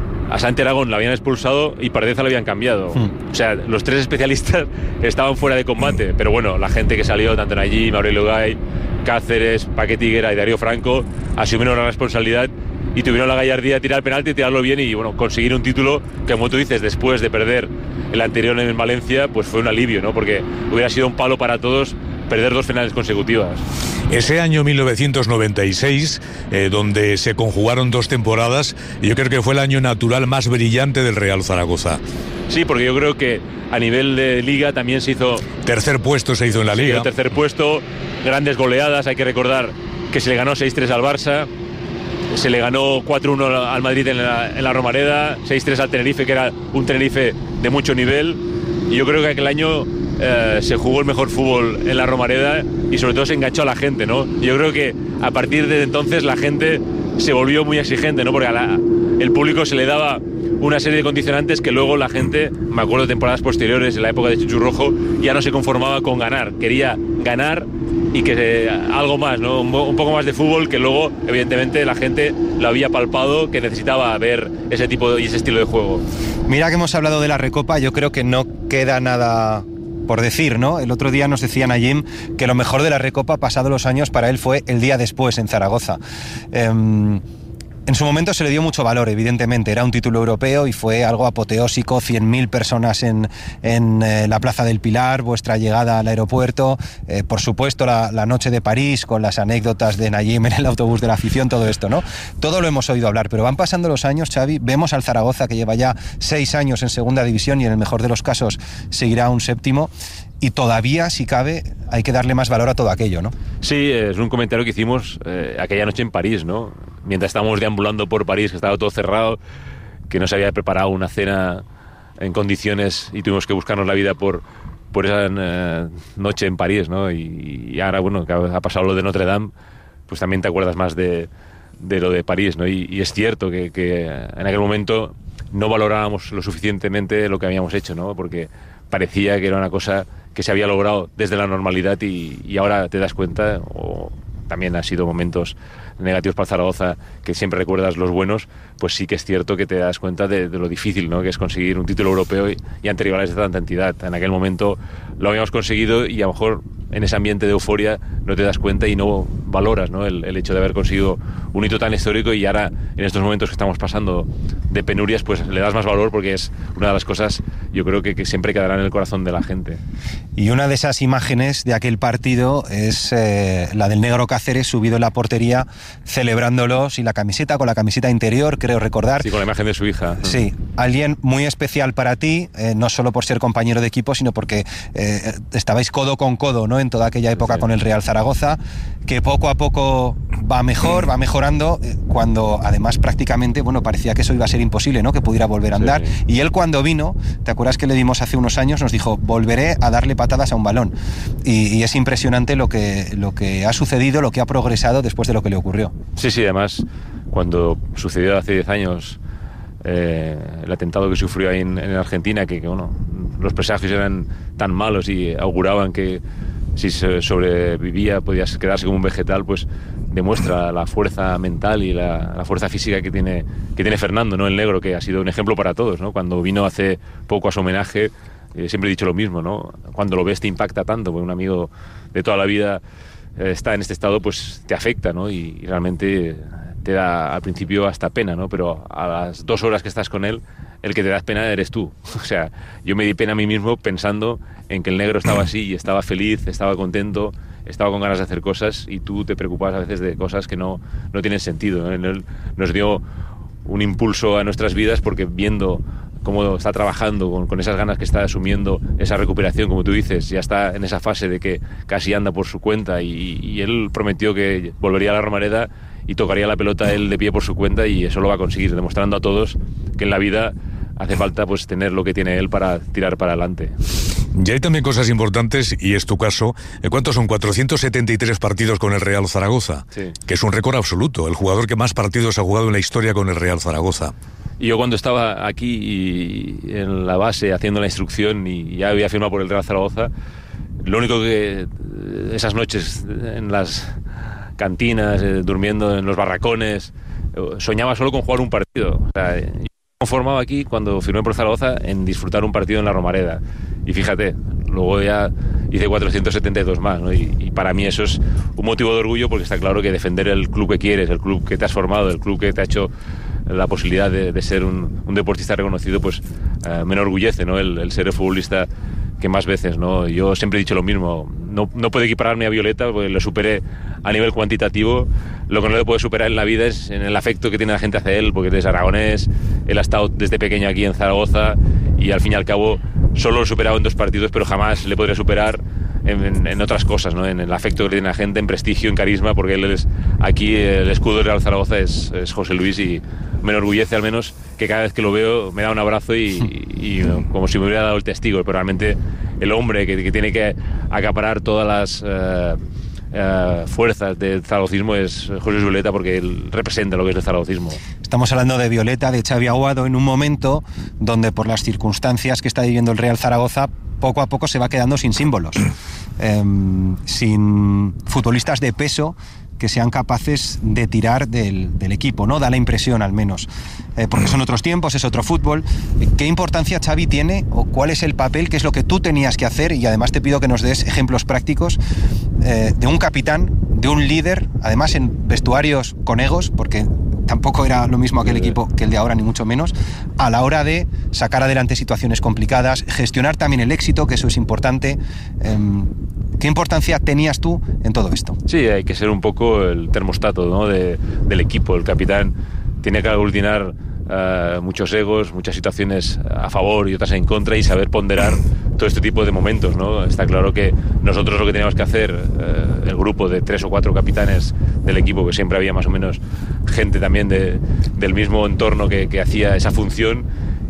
a Santi Aragón la habían expulsado y Pardeza lo habían cambiado. Hmm. O sea, los tres especialistas estaban fuera de combate, pero bueno, la gente que salió, tanto Nayim, Aurelio Gay, Cáceres, Paquete Higuera y Darío Franco, asumieron la responsabilidad y tuvieron la gallardía de tirar el penalti, tirarlo bien y bueno, conseguir un título que, como tú dices, después de perder el anterior en Valencia, pues fue un alivio, ¿no? Porque hubiera sido un palo para todos perder dos finales consecutivas. Ese año mil novecientos noventa y seis, eh, donde se conjugaron dos temporadas, yo creo que fue el año natural más brillante del Real Zaragoza. Sí, porque yo creo que a nivel de Liga también se hizo... Tercer puesto se hizo en la sí, Liga. Tercer puesto, grandes goleadas, hay que recordar que se le ganó seis tres al Barça, se le ganó cuatro uno al Madrid en la, en la Romareda, seis tres al Tenerife, que era un Tenerife de mucho nivel, y yo creo que aquel año eh, se jugó el mejor fútbol en la Romareda y sobre todo se enganchó a la gente, ¿no? Yo creo que a partir de entonces la gente se volvió muy exigente, ¿no? Porque a la, el público se le daba una serie de condicionantes que luego la gente, me acuerdo de temporadas posteriores, en la época de Chuchu Rojo, ya no se conformaba con ganar, quería ganar y que eh, algo más, ¿no? Un, un poco más de fútbol, que luego evidentemente la gente lo había palpado, que necesitaba ver ese tipo y ese estilo de juego. Mira que hemos hablado de la Recopa, yo creo que no queda nada por decir, ¿no? El otro día nos decía Nayim que lo mejor de la Recopa, pasado los años, para él fue el día después en Zaragoza. Eh, En su momento se le dio mucho valor, evidentemente, era un título europeo y fue algo apoteósico, cien mil personas en, en eh, la Plaza del Pilar, vuestra llegada al aeropuerto, eh, por supuesto la, la noche de París con las anécdotas de Nayim en el autobús de la afición, todo esto, ¿no? Todo lo hemos oído hablar, pero van pasando los años, Xavi, vemos al Zaragoza que lleva ya seis años en segunda división y en el mejor de los casos seguirá un séptimo. Y todavía, si cabe, hay que darle más valor a todo aquello, ¿no? Sí, es un comentario que hicimos eh, aquella noche en París, ¿no? Mientras estábamos deambulando por París, que estaba todo cerrado, que no se había preparado una cena en condiciones y tuvimos que buscarnos la vida por, por esa eh, noche en París, ¿no? Y, y ahora, bueno, que ha pasado lo de Notre Dame, pues también te acuerdas más de, de lo de París, ¿no? Y, y es cierto que, que en aquel momento no valorábamos lo suficientemente lo que habíamos hecho, ¿no? Porque parecía que era una cosa que se había logrado desde la normalidad y, y ahora te das cuenta, o también ha sido momentos negativos para Zaragoza que siempre recuerdas los buenos, pues sí que es cierto que te das cuenta de, de lo difícil, ¿no? Que es conseguir un título europeo y, y ante rivales de tanta entidad. En aquel momento lo habíamos conseguido y a lo mejor en ese ambiente de euforia no te das cuenta y no valoras, ¿no? El, el hecho de haber conseguido un hito tan histórico, y ahora en estos momentos que estamos pasando de penurias, pues le das más valor porque es una de las cosas, yo creo que, que siempre quedará en el corazón de la gente. Y una de esas imágenes de aquel partido es eh, la del negro Cáceres subido en la portería celebrándolos, y la camiseta, con la camiseta interior, creo recordar. Sí, con la imagen de su hija. Sí, alguien muy especial para ti, eh, no solo por ser compañero de equipo, sino porque eh, estabais codo con codo, ¿no? En toda aquella época sí. Con el Real Zaragoza, que poco a poco va mejor, va mejorando, eh, cuando además prácticamente, bueno, parecía que eso iba a ser imposible, ¿no? Que pudiera volver a andar. Sí. Y él, cuando vino, ¿te acuerdas que le dimos hace unos años? Nos dijo, volveré a darle patadas a un balón. Y, y es impresionante lo que, lo que ha sucedido, lo que ha progresado después de lo que le ocurrió. Sí, sí, además, cuando sucedió hace diez años eh, el atentado que sufrió ahí en, en Argentina, que, que bueno, los presagios eran tan malos y auguraban que si se sobrevivía podía quedarse como un vegetal, pues demuestra la fuerza mental y la, la fuerza física que tiene, que tiene Fernando, ¿no? El negro, que ha sido un ejemplo para todos, ¿no? Cuando vino hace poco a su homenaje, eh, siempre he dicho lo mismo, ¿no? Cuando lo ves te impacta tanto, porque un amigo de toda la vida eh, está en este estado, pues te afecta, ¿no? Y, y realmente te da al principio hasta pena, ¿no? Pero a las dos horas que estás con él, el que te das pena eres tú. O sea, yo me di pena a mí mismo pensando en que el negro estaba así y estaba feliz, estaba contento, estaba con ganas de hacer cosas, y tú te preocupas a veces de cosas que no, no tienen sentido, ¿no? Él nos dio un impulso a nuestras vidas porque viendo cómo está trabajando, con, con esas ganas que está asumiendo esa recuperación, como tú dices, ya está en esa fase de que casi anda por su cuenta, y, y él prometió que volvería a la Romareda y tocaría la pelota él de pie por su cuenta, y eso lo va a conseguir, demostrando a todos que en la vida hace falta pues tener lo que tiene él para tirar para adelante. Y hay también cosas importantes, y es tu caso. ¿Cuántos son? cuatrocientos setenta y tres partidos con el Real Zaragoza, sí, que es un récord absoluto, el jugador que más partidos ha jugado en la historia con el Real Zaragoza. Y yo cuando estaba aquí y en la base haciendo la instrucción y ya había firmado por el Real Zaragoza, lo único que esas noches en las cantinas, eh, durmiendo en los barracones, soñaba solo con jugar un partido. O sea, yo me conformaba aquí cuando firmé por Zaragoza en disfrutar un partido en la Romareda. Y fíjate, luego ya hice cuatrocientos setenta y dos más, ¿no? Y, y para mí eso es un motivo de orgullo, porque está claro que defender el club que quieres, el club que te has formado, el club que te ha hecho la posibilidad de, de ser un, un deportista reconocido, pues uh, me enorgullece, ¿no? El, el ser el futbolista que más veces, ¿no? Yo siempre he dicho lo mismo, no, no puedo equipararme a Violeta porque lo superé a nivel cuantitativo. Lo que no le puedo superar en la vida es en el afecto que tiene la gente hacia él, porque él es aragonés, él ha estado desde pequeño aquí en Zaragoza, y al fin y al cabo solo lo he superado en dos partidos, pero jamás le podré superar en, en, en otras cosas, ¿no? En el afecto que tiene la gente, en prestigio, en carisma, porque él es aquí, el escudo del Real Zaragoza es, es José Luis, y me enorgullece al menos que cada vez que lo veo me da un abrazo y, y, y como si me hubiera dado el testigo, pero realmente el hombre que, que tiene que acaparar todas las uh, uh, fuerzas del zaragocismo es José Violeta, porque él representa lo que es el zaragocismo. Estamos hablando de Violeta, de Xavi Aguado, en un momento donde por las circunstancias que está viviendo el Real Zaragoza poco a poco se va quedando sin símbolos, eh, sin futbolistas de peso que sean capaces de tirar del, del equipo, ¿no? Da la impresión, al menos. Eh, porque son otros tiempos, es otro fútbol. ¿Qué importancia Xavi tiene, o cuál es el papel, qué es lo que tú tenías que hacer? Y además te pido que nos des ejemplos prácticos eh, de un capitán, de un líder, además en vestuarios con egos, porque tampoco era lo mismo aquel equipo que el de ahora, ni mucho menos, a la hora de sacar adelante situaciones complicadas, gestionar también el éxito, que eso es importante. Eh, ¿Qué importancia tenías tú en todo esto? Sí, hay que ser un poco el termostato, ¿no? de, del equipo. El capitán tiene que aglutinar uh, muchos egos, muchas situaciones a favor y otras en contra, y saber ponderar todo este tipo de momentos, ¿no? Está claro que nosotros lo que teníamos que hacer, uh, el grupo de tres o cuatro capitanes del equipo, que siempre había más o menos gente también de, del mismo entorno que, que hacía esa función.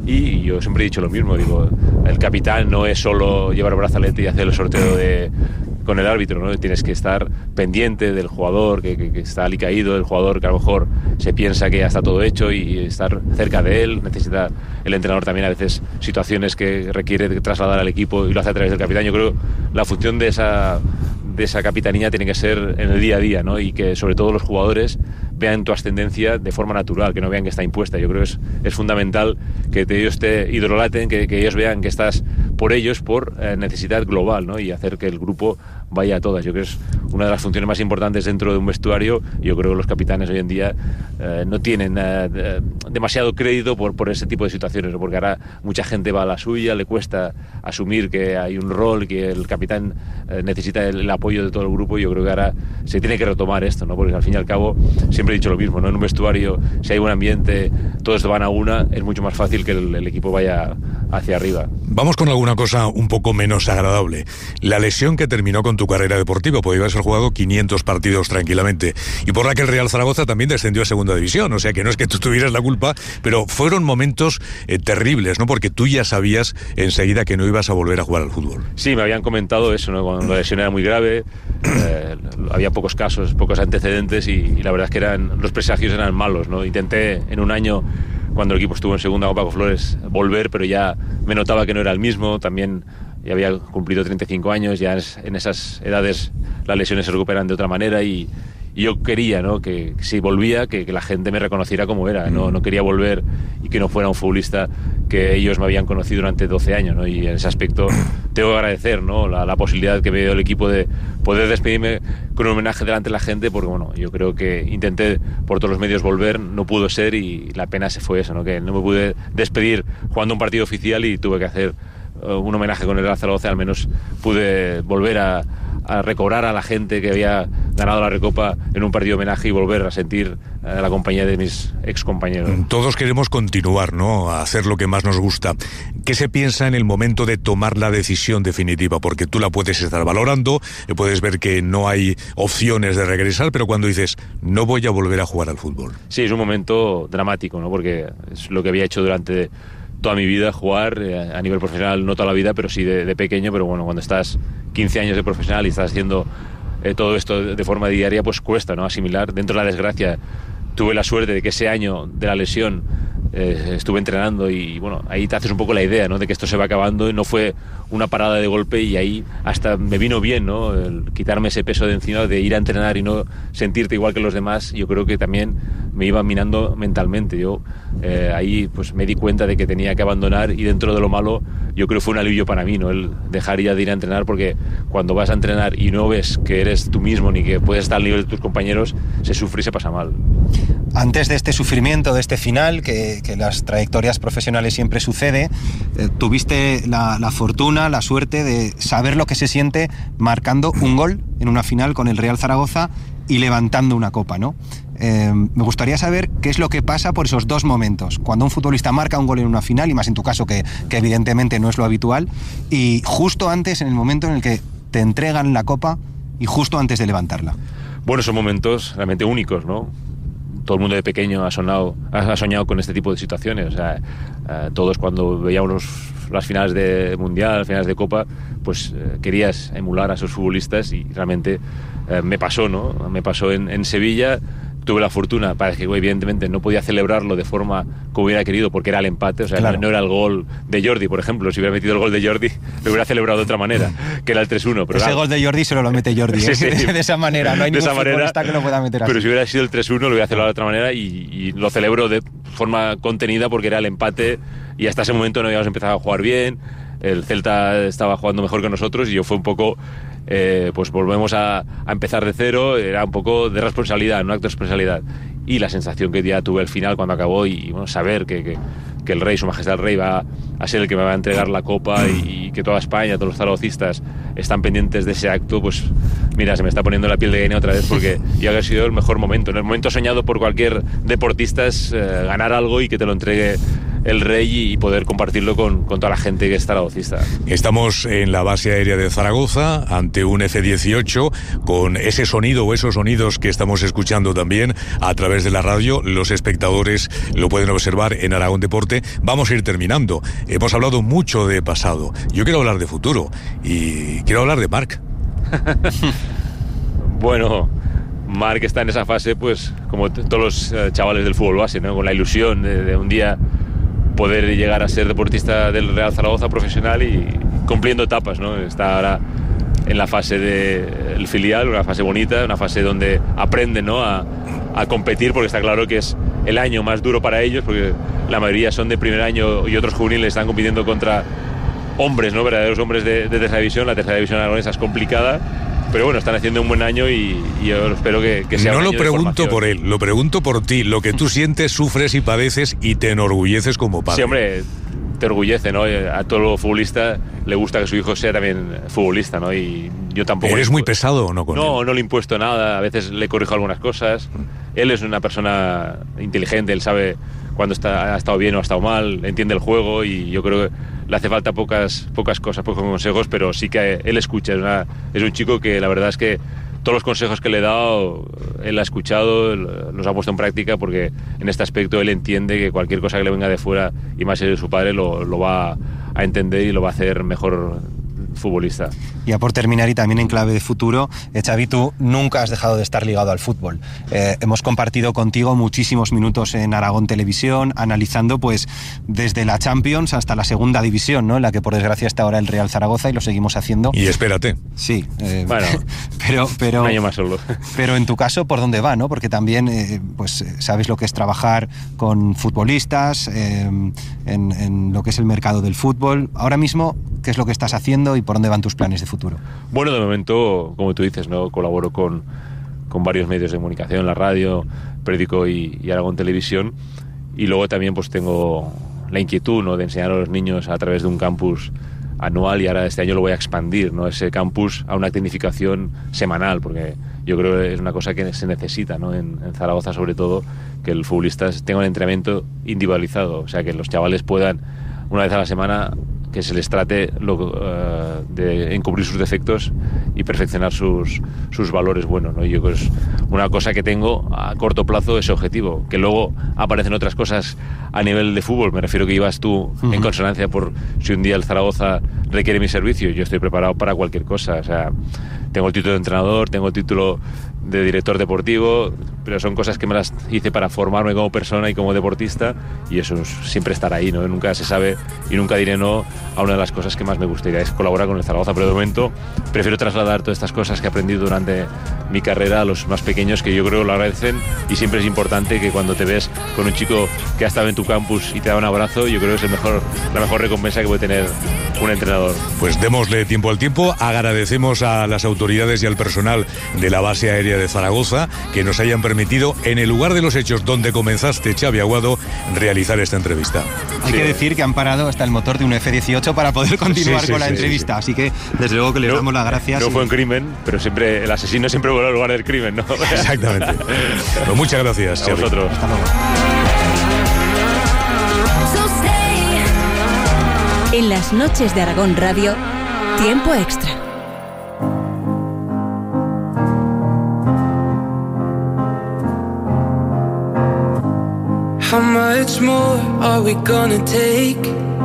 Y yo siempre he dicho lo mismo, digo, el capitán no es solo llevar el brazalete y hacer el sorteo de, con el árbitro, ¿no? Tienes que estar pendiente del jugador que, que, que está alicaído, del jugador que a lo mejor se piensa que ya está todo hecho, y estar cerca de él. Necesita el entrenador también a veces situaciones que requiere trasladar al equipo, y lo hace a través del capitán. Yo creo que la función de esa, de esa capitanía tiene que ser en el día a día, ¿no? Y que sobre todo los jugadores vean tu ascendencia de forma natural, que no vean que está impuesta. Yo creo que es, es fundamental que ellos te idolaten, que, que ellos vean que estás por ellos por eh, necesidad global, ¿no? Y hacer que el grupo vaya a todas. Yo creo que es una de las funciones más importantes dentro de un vestuario. Yo creo que los capitanes hoy en día eh, no tienen eh, demasiado crédito por, por ese tipo de situaciones, porque ahora mucha gente va a la suya, le cuesta asumir que hay un rol, que el capitán eh, necesita el, el apoyo de todo el grupo. Y yo creo que ahora se tiene que retomar esto, ¿no? Porque al fin y al cabo siempre he dicho lo mismo, ¿no? En un vestuario, si hay buen ambiente, todos van a una, es mucho más fácil que el, el equipo vaya hacia arriba. Vamos con alguna cosa un poco menos agradable. La lesión que terminó con tu carrera deportiva, podías haber jugado quinientos partidos tranquilamente, y por la que el Real Zaragoza también descendió a segunda división, o sea que no es que tú tuvieras la culpa, pero fueron momentos eh, terribles, ¿no? Porque tú ya sabías enseguida que no ibas a volver a jugar al fútbol. Sí, me habían comentado eso, ¿no? Cuando la lesión era muy grave, eh, había pocos casos, pocos antecedentes, y, y la verdad es que eran, los presagios eran malos, ¿no? Intenté en un año cuando el equipo estuvo en segunda con Paco Flores, volver, pero ya me notaba que no era el mismo. También ya había cumplido treinta y cinco años, ya en esas edades las lesiones se recuperan de otra manera y, y yo quería, ¿no?, que, que si volvía, que, que la gente me reconociera como era. No, no quería volver y que no fuera un futbolista que ellos me habían conocido durante doce años, ¿no? Y en ese aspecto tengo que agradecer, ¿no?, la, la posibilidad que me dio el equipo de poder despedirme con un homenaje delante de la gente, porque bueno, yo creo que intenté por todos los medios volver, no pudo ser y la pena se fue eso, ¿no?, que no me pude despedir jugando un partido oficial y tuve que hacer uh, un homenaje con el Real Zaragoza. Al menos pude volver a a recobrar a la gente que había ganado la Recopa en un partido de homenaje y volver a sentir eh, la compañía de mis ex compañeros. Todos queremos continuar, ¿no?, a hacer lo que más nos gusta. ¿Qué se piensa en el momento de tomar la decisión definitiva? Porque tú la puedes estar valorando, puedes ver que no hay opciones de regresar, pero cuando dices, no voy a volver a jugar al fútbol. Sí, es un momento dramático, ¿no?, porque es lo que había hecho durante toda mi vida, jugar eh, a nivel profesional, no toda la vida, pero sí de, de pequeño. Pero bueno, cuando estás quince años de profesional y estás haciendo eh, todo esto de, de forma diaria, pues cuesta, ¿no?, asimilar. Dentro de la desgracia, tuve la suerte de que ese año de la lesión eh, estuve entrenando y bueno, ahí te haces un poco la idea, ¿no?, de que esto se va acabando. Y no fue una parada de golpe y ahí hasta me vino bien, ¿no?, el quitarme ese peso de encima, de ir a entrenar y no sentirte igual que los demás. Yo creo que también me iba minando mentalmente. Yo eh, ahí pues me di cuenta de que tenía que abandonar y dentro de lo malo yo creo que fue un alivio para mí, ¿no?, el dejar ya de ir a entrenar, porque cuando vas a entrenar y no ves que eres tú mismo ni que puedes estar al nivel de tus compañeros, se sufre y se pasa mal. Antes de este sufrimiento, de este final, que, que las trayectorias profesionales siempre sucede, eh, tuviste la, la fortuna, la suerte de saber lo que se siente marcando un gol en una final con el Real Zaragoza y levantando una copa, ¿no? Eh, me gustaría saber qué es lo que pasa por esos dos momentos, cuando un futbolista marca un gol en una final, y más en tu caso que, que evidentemente no es lo habitual, y justo antes, en el momento en el que te entregan la copa y justo antes de levantarla. Bueno, son momentos realmente únicos, ¿no? Todo el mundo de pequeño ha soñado, ha soñado con este tipo de situaciones. O sea, eh, todos cuando veíamos los, las finales de Mundial, las finales de Copa, pues eh, querías emular a esos futbolistas y realmente eh, me pasó, ¿no? Me pasó en, en Sevilla. Tuve la fortuna, para que evidentemente no podía celebrarlo de forma como hubiera querido porque era el empate, o sea, claro, no, no era el gol de Jordi, por ejemplo. Si hubiera metido el gol de Jordi, lo hubiera celebrado de otra manera, que era el tres uno. Pero ese claro, gol de Jordi solo lo mete Jordi, ¿eh? Sí, sí. De esa manera, no hay ningún futbolista que lo pueda meter así. Pero si hubiera sido el tres uno, lo hubiera celebrado de otra manera y, y lo celebro de forma contenida porque era el empate y hasta ese momento no habíamos empezado a jugar bien. El Celta estaba jugando mejor que nosotros y yo fue un poco... Eh, pues volvemos a, a empezar de cero. Era un poco de responsabilidad, un acto de responsabilidad. Y la sensación que ya tuve al final cuando acabó y bueno, saber que, que, que el rey, su majestad el rey, va a ser el que me va a entregar la copa y, y que toda España, todos los zaragocistas están pendientes de ese acto, pues mira, se me está poniendo la piel de gallina otra vez porque ya que ha sido el mejor momento. En el momento soñado por cualquier deportista es eh, ganar algo y que te lo entregue el rey y poder compartirlo con, con toda la gente que es zaragocista. Estamos en la base aérea de Zaragoza ante un F dieciocho con ese sonido o esos sonidos que estamos escuchando también a través de la radio. Los espectadores lo pueden observar en Aragón Deporte. Vamos a ir terminando. Hemos hablado mucho de pasado. Yo quiero hablar de futuro y quiero hablar de Marc. Bueno, Marc está en esa fase, pues como t- todos los uh, chavales del fútbol base, ¿no? Con la ilusión de, de un día poder llegar a ser deportista del Real Zaragoza profesional y cumpliendo etapas, ¿no? Está ahora en la fase del filial, una fase bonita, una fase donde aprenden, ¿no?, a, a competir, porque está claro que es el año más duro para ellos, porque la mayoría son de primer año y otros juveniles están compitiendo contra hombres, ¿no?, verdaderos hombres de, de tercera división. La tercera división aragonesa es complicada, pero bueno, están haciendo un buen año y, y yo espero que, que sea no un año lo pregunto de por él, lo pregunto por ti, lo que tú sientes, sufres y padeces y te enorgulleces como padre. Sí, hombre, te orgullece, ¿no? A todo futbolista le gusta que su hijo sea también futbolista, ¿no? Y yo tampoco... ¿Eres muy pesado o no con No, él? no le he impuesto nada, a veces le corrijo algunas cosas. Él es una persona inteligente, él sabe cuando está, ha estado bien o ha estado mal, entiende el juego y yo creo que le hace falta pocas, pocas cosas, pocos consejos, pero sí que él escucha. Es, una, es un chico que la verdad es que todos los consejos que le he dado, él ha escuchado, los ha puesto en práctica, porque en este aspecto él entiende que cualquier cosa que le venga de fuera, y más si es su padre, lo, lo va a entender y lo va a hacer mejor futbolista. Ya por terminar, y también en clave de futuro, eh, Xavi, tú nunca has dejado de estar ligado al fútbol. Eh, hemos compartido contigo muchísimos minutos en Aragón Televisión, analizando pues desde la Champions hasta la segunda división, ¿no? En la que por desgracia está ahora el Real Zaragoza, y lo seguimos haciendo. Y espérate. Sí. Eh, bueno, pero, pero, un año más solo. Pero en tu caso, ¿por dónde va, no? Porque también eh, pues sabes lo que es trabajar con futbolistas, eh, en, en lo que es el mercado del fútbol. Ahora mismo, ¿qué es lo que estás haciendo y por dónde van tus planes de futuro? Bueno, de momento, como tú dices, ¿no? Colaboro con, con varios medios de comunicación, la radio, periódico y, y Aragón Televisión, y luego también pues tengo la inquietud, ¿no? De enseñar a los niños a través de un campus anual, y ahora este año lo voy a expandir, ¿no? Ese campus a una tecnificación semanal, porque yo creo que es una cosa que se necesita, ¿no? En, en Zaragoza, sobre todo, que el futbolista tenga un entrenamiento individualizado, o sea, que los chavales puedan, una vez a la semana, que se les trate lo, uh, de encubrir sus defectos y perfeccionar sus, sus valores buenos, ¿no? Yo creo que es una cosa que tengo a corto plazo, ese objetivo, que luego aparecen otras cosas a nivel de fútbol. Me refiero que ibas tú uh-huh. en consonancia por si un día el Zaragoza requiere mi servicio. Yo estoy preparado para cualquier cosa, o sea, tengo el título de entrenador, tengo el título de director deportivo, pero son cosas que me las hice para formarme como persona y como deportista, y eso es siempre estar ahí, ¿no? Nunca se sabe y nunca diré no a una de las cosas que más me gustaría, es colaborar con el Zaragoza, pero de momento prefiero trasladar todas estas cosas que he aprendido durante mi carrera a los más pequeños, que yo creo lo agradecen, y siempre es importante que cuando te ves con un chico que ha estado en tu campus y te da un abrazo, yo creo que es el mejor, la mejor recompensa que puede tener un entrenador. Pues démosle tiempo al tiempo, agradecemos a las autoridades y al personal de la base aérea de Zaragoza que nos hayan permitido, en el lugar de los hechos donde comenzaste, Xavi Aguado, realizar esta entrevista. Hay sí. que decir que han parado hasta el motor de un F dieciocho para poder continuar sí, sí, con la sí, entrevista, sí, sí. así que desde luego que les no, damos las gracias. No y... fue un crimen, pero siempre el asesino siempre vuelve al lugar del crimen, ¿no? Exactamente. Pues muchas gracias, a Xavi. vosotros. Hasta luego. En las noches de Aragón Radio, Tiempo Extra. How much more are we gonna take?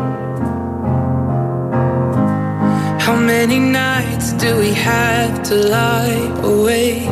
How many nights do we have to lie awake?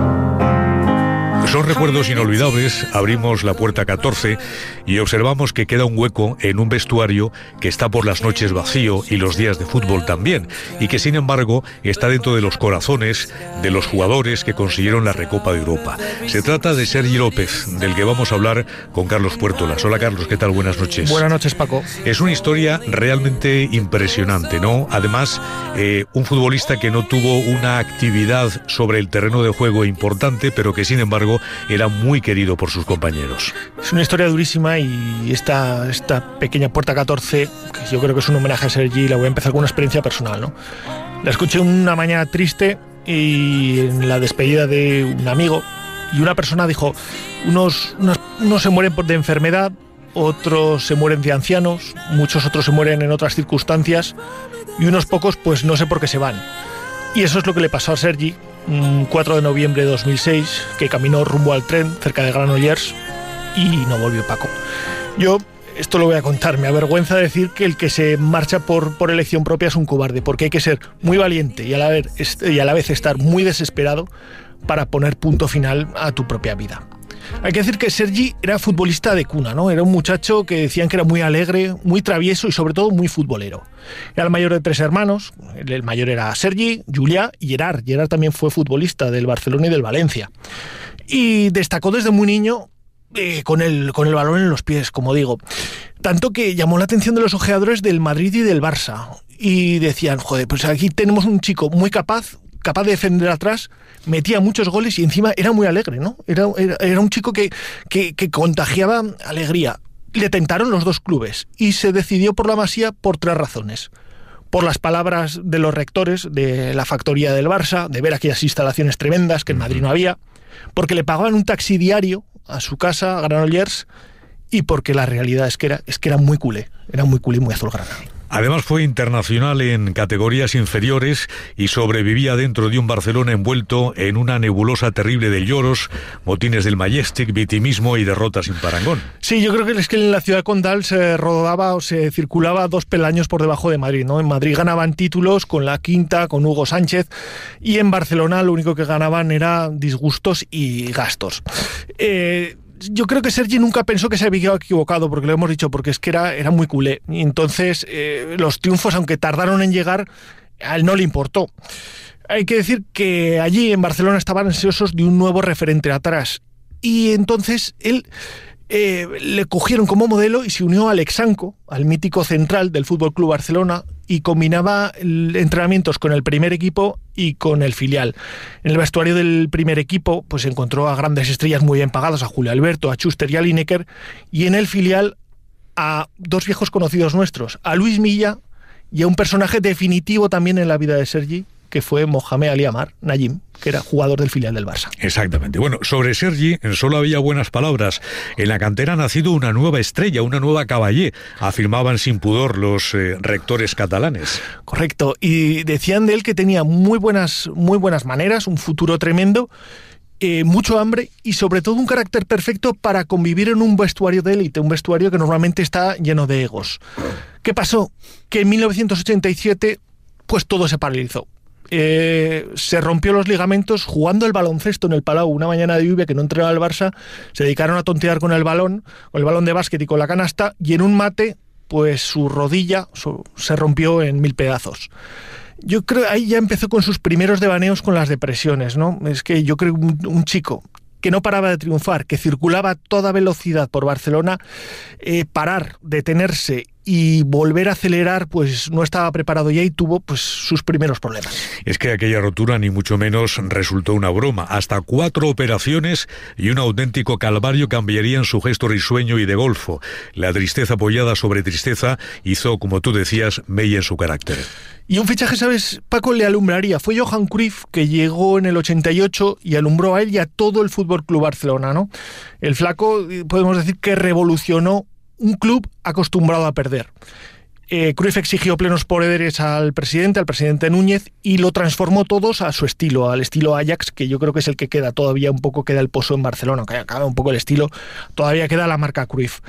Son recuerdos inolvidables. Abrimos la puerta catorce y observamos que queda un hueco en un vestuario que está por las noches vacío y los días de fútbol también, y que sin embargo está dentro de los corazones de los jugadores que consiguieron la Recopa de Europa. Se trata de Sergi López, del que vamos a hablar con Carlos Puertolas. Hola Carlos, ¿qué tal? Buenas noches. Buenas noches, Paco. Es una historia realmente impresionante, ¿no? Además, eh, un futbolista que no tuvo una actividad sobre el terreno de juego importante, pero que sin embargo era muy querido por sus compañeros. Es una historia durísima, y esta, esta pequeña puerta catorce, que yo creo que es un homenaje a Sergi, la voy a empezar con una experiencia personal, ¿no? La escuché una mañana triste y en la despedida de un amigo, y una persona dijo, unos, unos, unos se mueren de enfermedad, otros se mueren de ancianos, muchos otros se mueren en otras circunstancias, y unos pocos pues no sé por qué se van. Y eso es lo que le pasó a Sergi un cuatro de noviembre de dos mil seis, que caminó rumbo al tren cerca de Granollers y no volvió, Paco. Yo esto lo voy a contar, me avergüenza decir que el que se marcha por, por elección propia es un cobarde, porque hay que ser muy valiente y a, la vez, y a la vez estar muy desesperado para poner punto final a tu propia vida. Hay que decir que Sergi era futbolista de cuna, ¿no? Era un muchacho que decían que era muy alegre, muy travieso y sobre todo muy futbolero. Era el mayor de tres hermanos. El mayor era Sergi, Julià y Gerard. Gerard también fue futbolista del Barcelona y del Valencia. Y destacó desde muy niño eh, con, el, con el balón en los pies, como digo. Tanto que llamó la atención de los ojeadores del Madrid y del Barça. Y decían, joder, pues aquí tenemos un chico muy capaz, capaz de defender atrás, metía muchos goles y encima era muy alegre, ¿no? Era, era, era un chico que, que, que contagiaba alegría. Le tentaron los dos clubes y se decidió por la Masía por tres razones. Por las palabras de los rectores de la factoría del Barça, de ver aquellas instalaciones tremendas que en Madrid no había, porque le pagaban un taxi diario a su casa, a Granollers, y porque la realidad es que era, es que era muy culé, era muy culé y muy azulgrana. Además fue internacional en categorías inferiores y sobrevivía dentro de un Barcelona envuelto en una nebulosa terrible de lloros, motines del Majestic, victimismo y derrotas sin parangón. Sí, yo creo que es que en la ciudad condal se rodaba o se circulaba dos peldaños por debajo de Madrid, ¿no? En Madrid ganaban títulos con la Quinta, con Hugo Sánchez, y en Barcelona lo único que ganaban era disgustos y gastos. Eh... Yo creo que Sergi nunca pensó que se había equivocado, porque lo hemos dicho, porque es que era, era muy culé. Y entonces eh, los triunfos, aunque tardaron en llegar, a él no le importó. Hay que decir que allí en Barcelona estaban ansiosos de un nuevo referente atrás. Y entonces él eh, le cogieron como modelo y se unió al Exanco, al mítico central del Fútbol Club Barcelona, y combinaba entrenamientos con el primer equipo y con el filial. En el vestuario del primer equipo pues encontró a grandes estrellas muy bien pagadas, a Julio Alberto, a Schuster y a Lineker, y en el filial a dos viejos conocidos nuestros, a Luis Milla y a un personaje definitivo también en la vida de Sergi, que fue Mohamed Ali Amar, Najim, que era jugador del filial del Barça. Exactamente. Bueno, sobre Sergi solo había buenas palabras. En la cantera ha nacido una nueva estrella, una nueva caballé, afirmaban sin pudor los eh, rectores catalanes. Correcto. Y decían de él que tenía muy buenas, muy buenas maneras, un futuro tremendo, eh, mucho hambre y sobre todo un carácter perfecto para convivir en un vestuario de élite, un vestuario que normalmente está lleno de egos. ¿Qué pasó? Que en mil novecientos ochenta y siete pues todo se paralizó. Eh, se rompió los ligamentos jugando el baloncesto en el Palau una mañana de lluvia que no entrenaba el Barça. Se dedicaron a tontear con el balón, con el balón de básquet y con la canasta, y en un mate pues su rodilla su, se rompió en mil pedazos. Yo creo ahí ya empezó con sus primeros devaneos con las depresiones, ¿no? Es que yo creo un, un chico que no paraba de triunfar, que circulaba a toda velocidad por Barcelona, eh, parar, detenerse y volver a acelerar, pues no estaba preparado ya y tuvo pues sus primeros problemas. Es que aquella rotura ni mucho menos resultó una broma. Hasta cuatro operaciones y un auténtico calvario cambiarían su gesto risueño y de golfo. La tristeza apoyada sobre tristeza hizo, como tú decías, mella en su carácter. Y un fichaje, ¿sabes? Paco le alumbraría. Fue Johan Cruyff, que llegó en el ochenta y ocho y alumbró a él y a todo el Fútbol Club Barcelona, ¿no? El flaco, podemos decir que revolucionó un club acostumbrado a perder. Eh, Cruyff exigió plenos poderes al presidente, al presidente Núñez, y lo transformó todos a su estilo, al estilo Ajax, que yo creo que es el que queda todavía, un poco queda el pozo en Barcelona, que acaba un poco el estilo, todavía queda la marca Cruyff.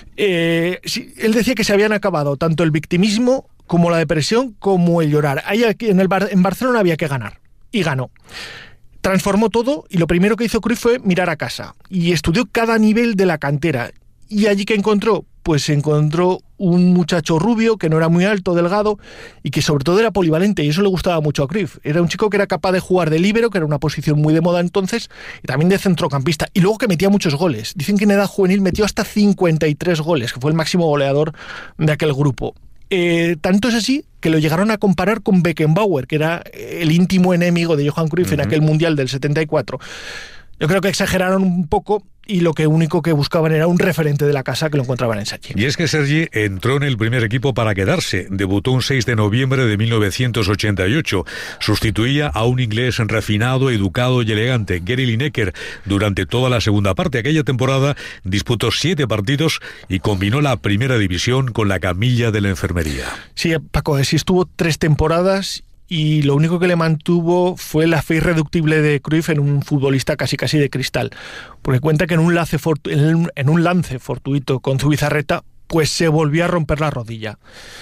Eh, sí, él decía que se habían acabado tanto el victimismo como la depresión, como el llorar. Ahí en, el Bar- en Barcelona había que ganar, y ganó. Transformó todo, y lo primero que hizo Cruyff fue mirar a casa, y estudió cada nivel de la cantera. ¿Y allí qué encontró? Pues encontró un muchacho rubio, que no era muy alto, delgado, y que sobre todo era polivalente, y eso le gustaba mucho a Cruyff. Era un chico que era capaz de jugar de líbero, que era una posición muy de moda entonces, y también de centrocampista, y luego que metía muchos goles. Dicen que en edad juvenil metió hasta cincuenta y tres goles, que fue el máximo goleador de aquel grupo. Eh, tanto es así que lo llegaron a comparar con Beckenbauer, que era el íntimo enemigo de Johan Cruyff uh-huh. en aquel Mundial del setenta y cuatro. Yo creo que exageraron un poco y lo que único que buscaban era un referente de la casa, que lo encontraban en Sergi. Y es que Sergi entró en el primer equipo para quedarse. Debutó un seis de noviembre de mil novecientos ochenta y ocho. Sustituía a un inglés refinado, educado y elegante, Gary Lineker, durante toda la segunda parte. Aquella temporada disputó siete partidos y combinó la primera división con la camilla de la enfermería. Sí, Paco, sí estuvo tres temporadas y lo único que le mantuvo fue la fe irreductible de Cruyff en un futbolista casi casi de cristal, porque cuenta que en un lance, fortu- en un lance fortuito con Zubizarreta pues se volvió a romper la rodilla.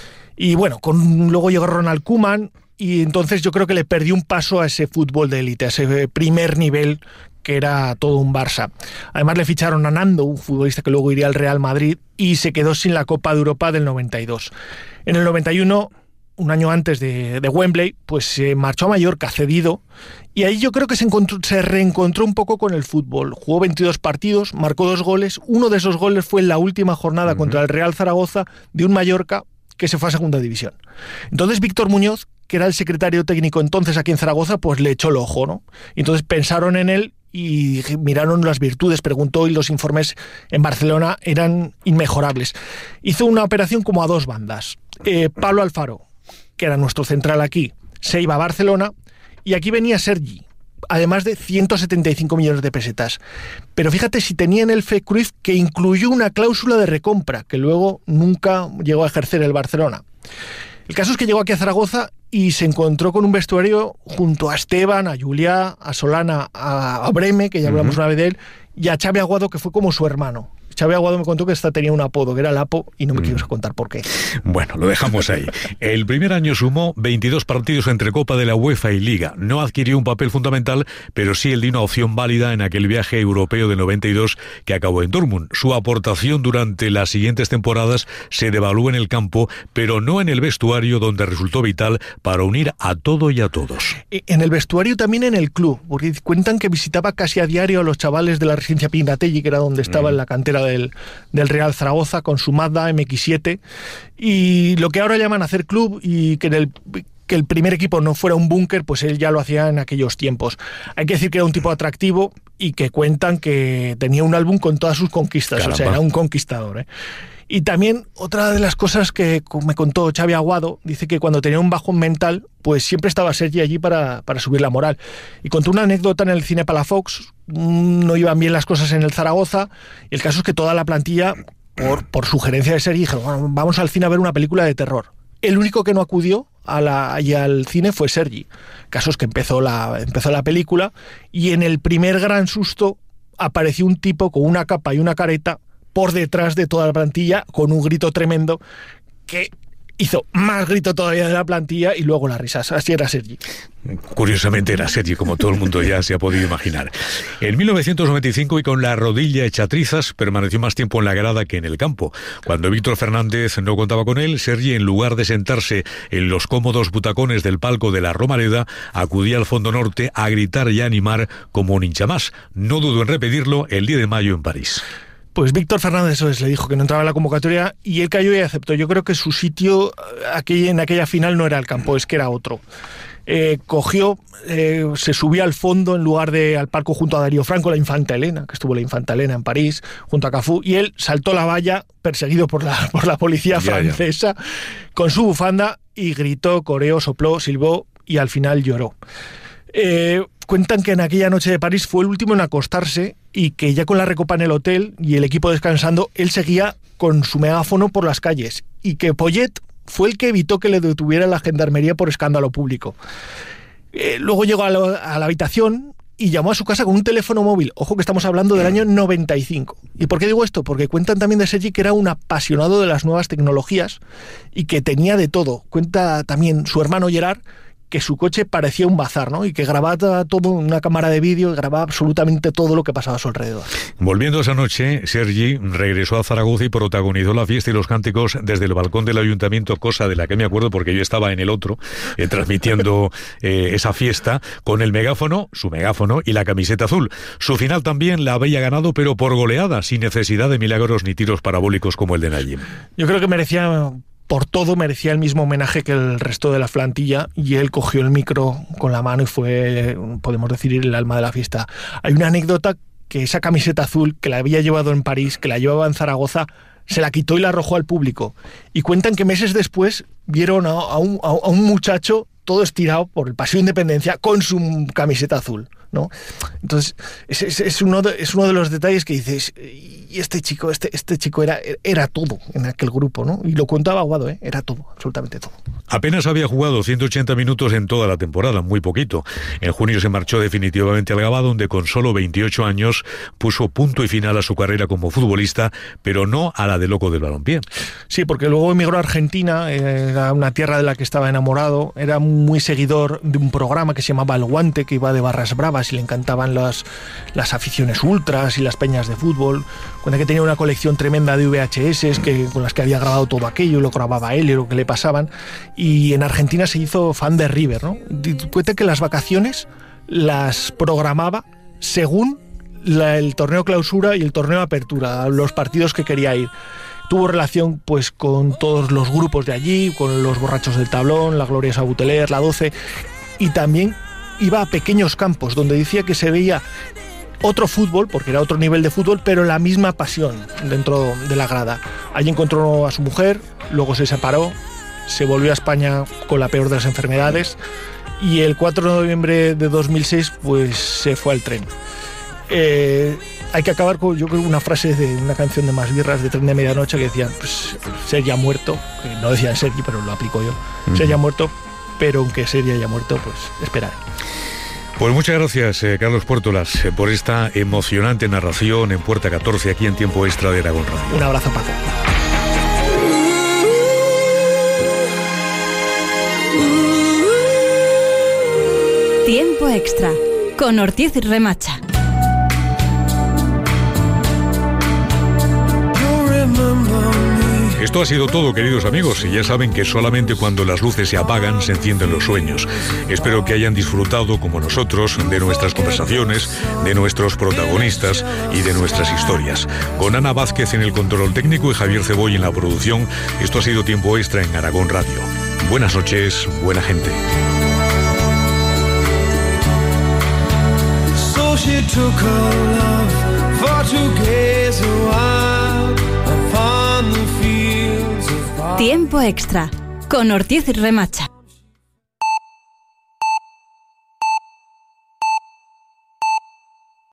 Y bueno, con, luego llegó Ronald Koeman y entonces yo creo que le perdió un paso a ese fútbol de élite, a ese primer nivel que era todo un Barça. Además le ficharon a Nando, un futbolista que luego iría al Real Madrid, y se quedó sin la Copa de Europa del noventa y dos. En el noventa y uno, un año antes de, de Wembley, pues se marchó a Mallorca cedido, y ahí yo creo que se, encontró, se reencontró un poco con el fútbol. Jugó veintidós partidos, marcó dos goles. Uno de esos goles fue en la última jornada uh-huh. contra el Real Zaragoza de un Mallorca que se fue a segunda división. Entonces Víctor Muñoz, que era el secretario técnico entonces aquí en Zaragoza, pues le echó el ojo, ¿no? Y entonces pensaron en él y miraron las virtudes, preguntó, y los informes en Barcelona eran inmejorables. Hizo una operación como a dos bandas. Eh, Pablo Alfaro, que era nuestro central aquí, se iba a Barcelona, y aquí venía Sergi, además de ciento setenta y cinco millones de pesetas. Pero fíjate si tenía en el Cruyff, que incluyó una cláusula de recompra, que luego nunca llegó a ejercer el Barcelona. El caso es que llegó aquí a Zaragoza y se encontró con un vestuario junto a Esteban, a Juliá, a Solana, a, a Breme, que ya hablamos uh-huh. una vez de él, y a Xavi Aguado, que fue como su hermano. Xavi Aguado me contó que esta tenía un apodo, que era Lapo, y no me mm. quiero contar por qué. Bueno, lo dejamos ahí. El primer año sumó veintidós partidos entre Copa de la UEFA y Liga. No adquirió un papel fundamental, pero sí el de una opción válida en aquel viaje europeo del noventa y dos que acabó en Dortmund. Su aportación durante las siguientes temporadas se devaluó en el campo, pero no en el vestuario, donde resultó vital para unir a todo y a todos. En el vestuario, también en el club, porque cuentan que visitaba casi a diario a los chavales de la residencia Pinatelli, que era donde estaba mm. en la cantera Del, del Real Zaragoza, con su Mazda M X siete, y lo que ahora llaman hacer club, y que en el que el primer equipo no fuera un búnker, pues él ya lo hacía en aquellos tiempos. Hay que decir que era un tipo atractivo y que cuentan que tenía un álbum con todas sus conquistas. Caramba. O sea, era un conquistador, ¿eh? Y también otra de las cosas que me contó Xavi Aguado, dice que cuando tenía un bajón mental, pues siempre estaba Sergi allí para, para subir la moral. Y contó una anécdota en el cine Palafox, no iban bien las cosas en el Zaragoza, y el caso es que toda la plantilla, por, por sugerencia de Sergi, dijeron, bueno, vamos al cine a ver una película de terror. El único que no acudió a la, al cine fue Sergi. El caso es que empezó la, empezó la película, y en el primer gran susto apareció un tipo con una capa y una careta por detrás de toda la plantilla, con un grito tremendo que hizo más grito todavía de la plantilla, y luego las risas. Así era Sergi. Curiosamente era Sergi, como todo el mundo ya se ha podido imaginar. En mil novecientos noventa y cinco, y con la rodilla hecha trizas, permaneció más tiempo en la grada que en el campo. Cuando Víctor Fernández no contaba con él, Sergi, en lugar de sentarse en los cómodos butacones del palco de la Romareda, acudía al fondo norte a gritar y a animar como un hincha más. No dudo en repetirlo el diez de mayo en París. Pues Víctor Fernández eso es, le dijo que no entraba en la convocatoria, y él cayó y aceptó. Yo creo que su sitio aquella, en aquella final no era el campo, es que era otro. Eh, cogió, eh, se subió al fondo en lugar de al palco junto a Darío Franco, la Infanta Elena, que estuvo la Infanta Elena en París, junto a Cafú, y él saltó la valla, perseguido por la, por la policía ya, francesa, ya. con su bufanda, y gritó, coreó, sopló, silbó, y al final lloró. Eh, cuentan que en aquella noche de París fue el último en acostarse, y que ya con la recopa en el hotel y el equipo descansando, él seguía con su megáfono por las calles, y que Poyet fue el que evitó que le detuviera la gendarmería por escándalo público. Eh, luego llegó a, lo, a la habitación y llamó a su casa con un teléfono móvil. Ojo que estamos hablando del año noventa y cinco. ¿Y por qué digo esto? Porque cuentan también de Sergi que era un apasionado de las nuevas tecnologías y que tenía de todo. Cuenta también su hermano Gerard que su coche parecía un bazar, ¿no? Y que grababa todo en una cámara de vídeo, y grababa absolutamente todo lo que pasaba a su alrededor. Volviendo esa noche, Sergi regresó a Zaragoza y protagonizó la fiesta y los cánticos desde el balcón del ayuntamiento, cosa de la que me acuerdo porque yo estaba en el otro, eh, transmitiendo eh, esa fiesta, con el megáfono, su megáfono y la camiseta azul. Su final también la había ganado, pero por goleada, sin necesidad de milagros ni tiros parabólicos como el de Nayim. Yo creo que merecía... Por todo merecía el mismo homenaje que el resto de la plantilla, y él cogió el micro con la mano y fue, podemos decir, el alma de la fiesta. Hay una anécdota que esa camiseta azul que la había llevado en París, que la llevaba en Zaragoza, se la quitó y la arrojó al público. Y cuentan que meses después vieron a, a, un, a un muchacho todo estirado por el Paseo de Independencia con su camiseta azul, ¿no? Entonces es, es, es, uno de, es uno de los detalles que dices, y este chico este, este chico era, era todo en aquel grupo, ¿no? Y lo contaba Aguado, ¿eh? Era todo, absolutamente todo. Apenas había jugado ciento ochenta minutos en toda la temporada, muy poquito. En junio se marchó definitivamente al Gabá, donde con solo veintiocho años puso punto y final a su carrera como futbolista, pero no a la de loco del balompié. Sí, porque luego emigró a Argentina, era una tierra de la que estaba enamorado, era muy seguidor de un programa que se llamaba El Guante, que iba de barras bravas y le encantaban las, las aficiones ultras y las peñas de fútbol. Cuenta que tenía una colección tremenda de V H S que, con las que había grabado todo aquello, y lo grababa él y lo que le pasaban. Y en Argentina se hizo fan de River, ¿no? Cuenta que las vacaciones las programaba según la, el torneo clausura y el torneo apertura, los partidos que quería ir. Tuvo relación pues con todos los grupos de allí, con los borrachos del tablón, la Gloriosa Buteler, la doce, y también iba a pequeños campos donde decía que se veía otro fútbol, porque era otro nivel de fútbol, pero la misma pasión dentro de la grada. Allí encontró a su mujer, luego se separó, se volvió a España con la peor de las enfermedades, y el cuatro de noviembre de dos mil seis pues se fue al tren. Eh, hay que acabar con, yo creo, una frase de una canción de Más Birras, de Tren de Medianoche, que decían, pues, ser ya muerto, que no decían Sergi, pero lo aplico yo, uh-huh. ser ya muerto, pero aunque Sergi haya muerto, pues esperar. Pues muchas gracias, eh, Carlos Puertolas, eh, por esta emocionante narración en Puerta catorce, aquí en Tiempo Extra de Aragón Radio. Un abrazo, Paco. Tiempo Extra, con Ortiz Remacha. Esto ha sido todo, queridos amigos, y ya saben que solamente cuando las luces se apagan se encienden los sueños. Espero que hayan disfrutado, como nosotros, de nuestras conversaciones, de nuestros protagonistas y de nuestras historias. Con Ana Vázquez en el control técnico y Javier Ceboy en la producción, esto ha sido Tiempo Extra en Aragón Radio. Buenas noches, buena gente. So she took her love for to gaze a while upon the fields of... Tiempo Extra, con Ortiz Remacha.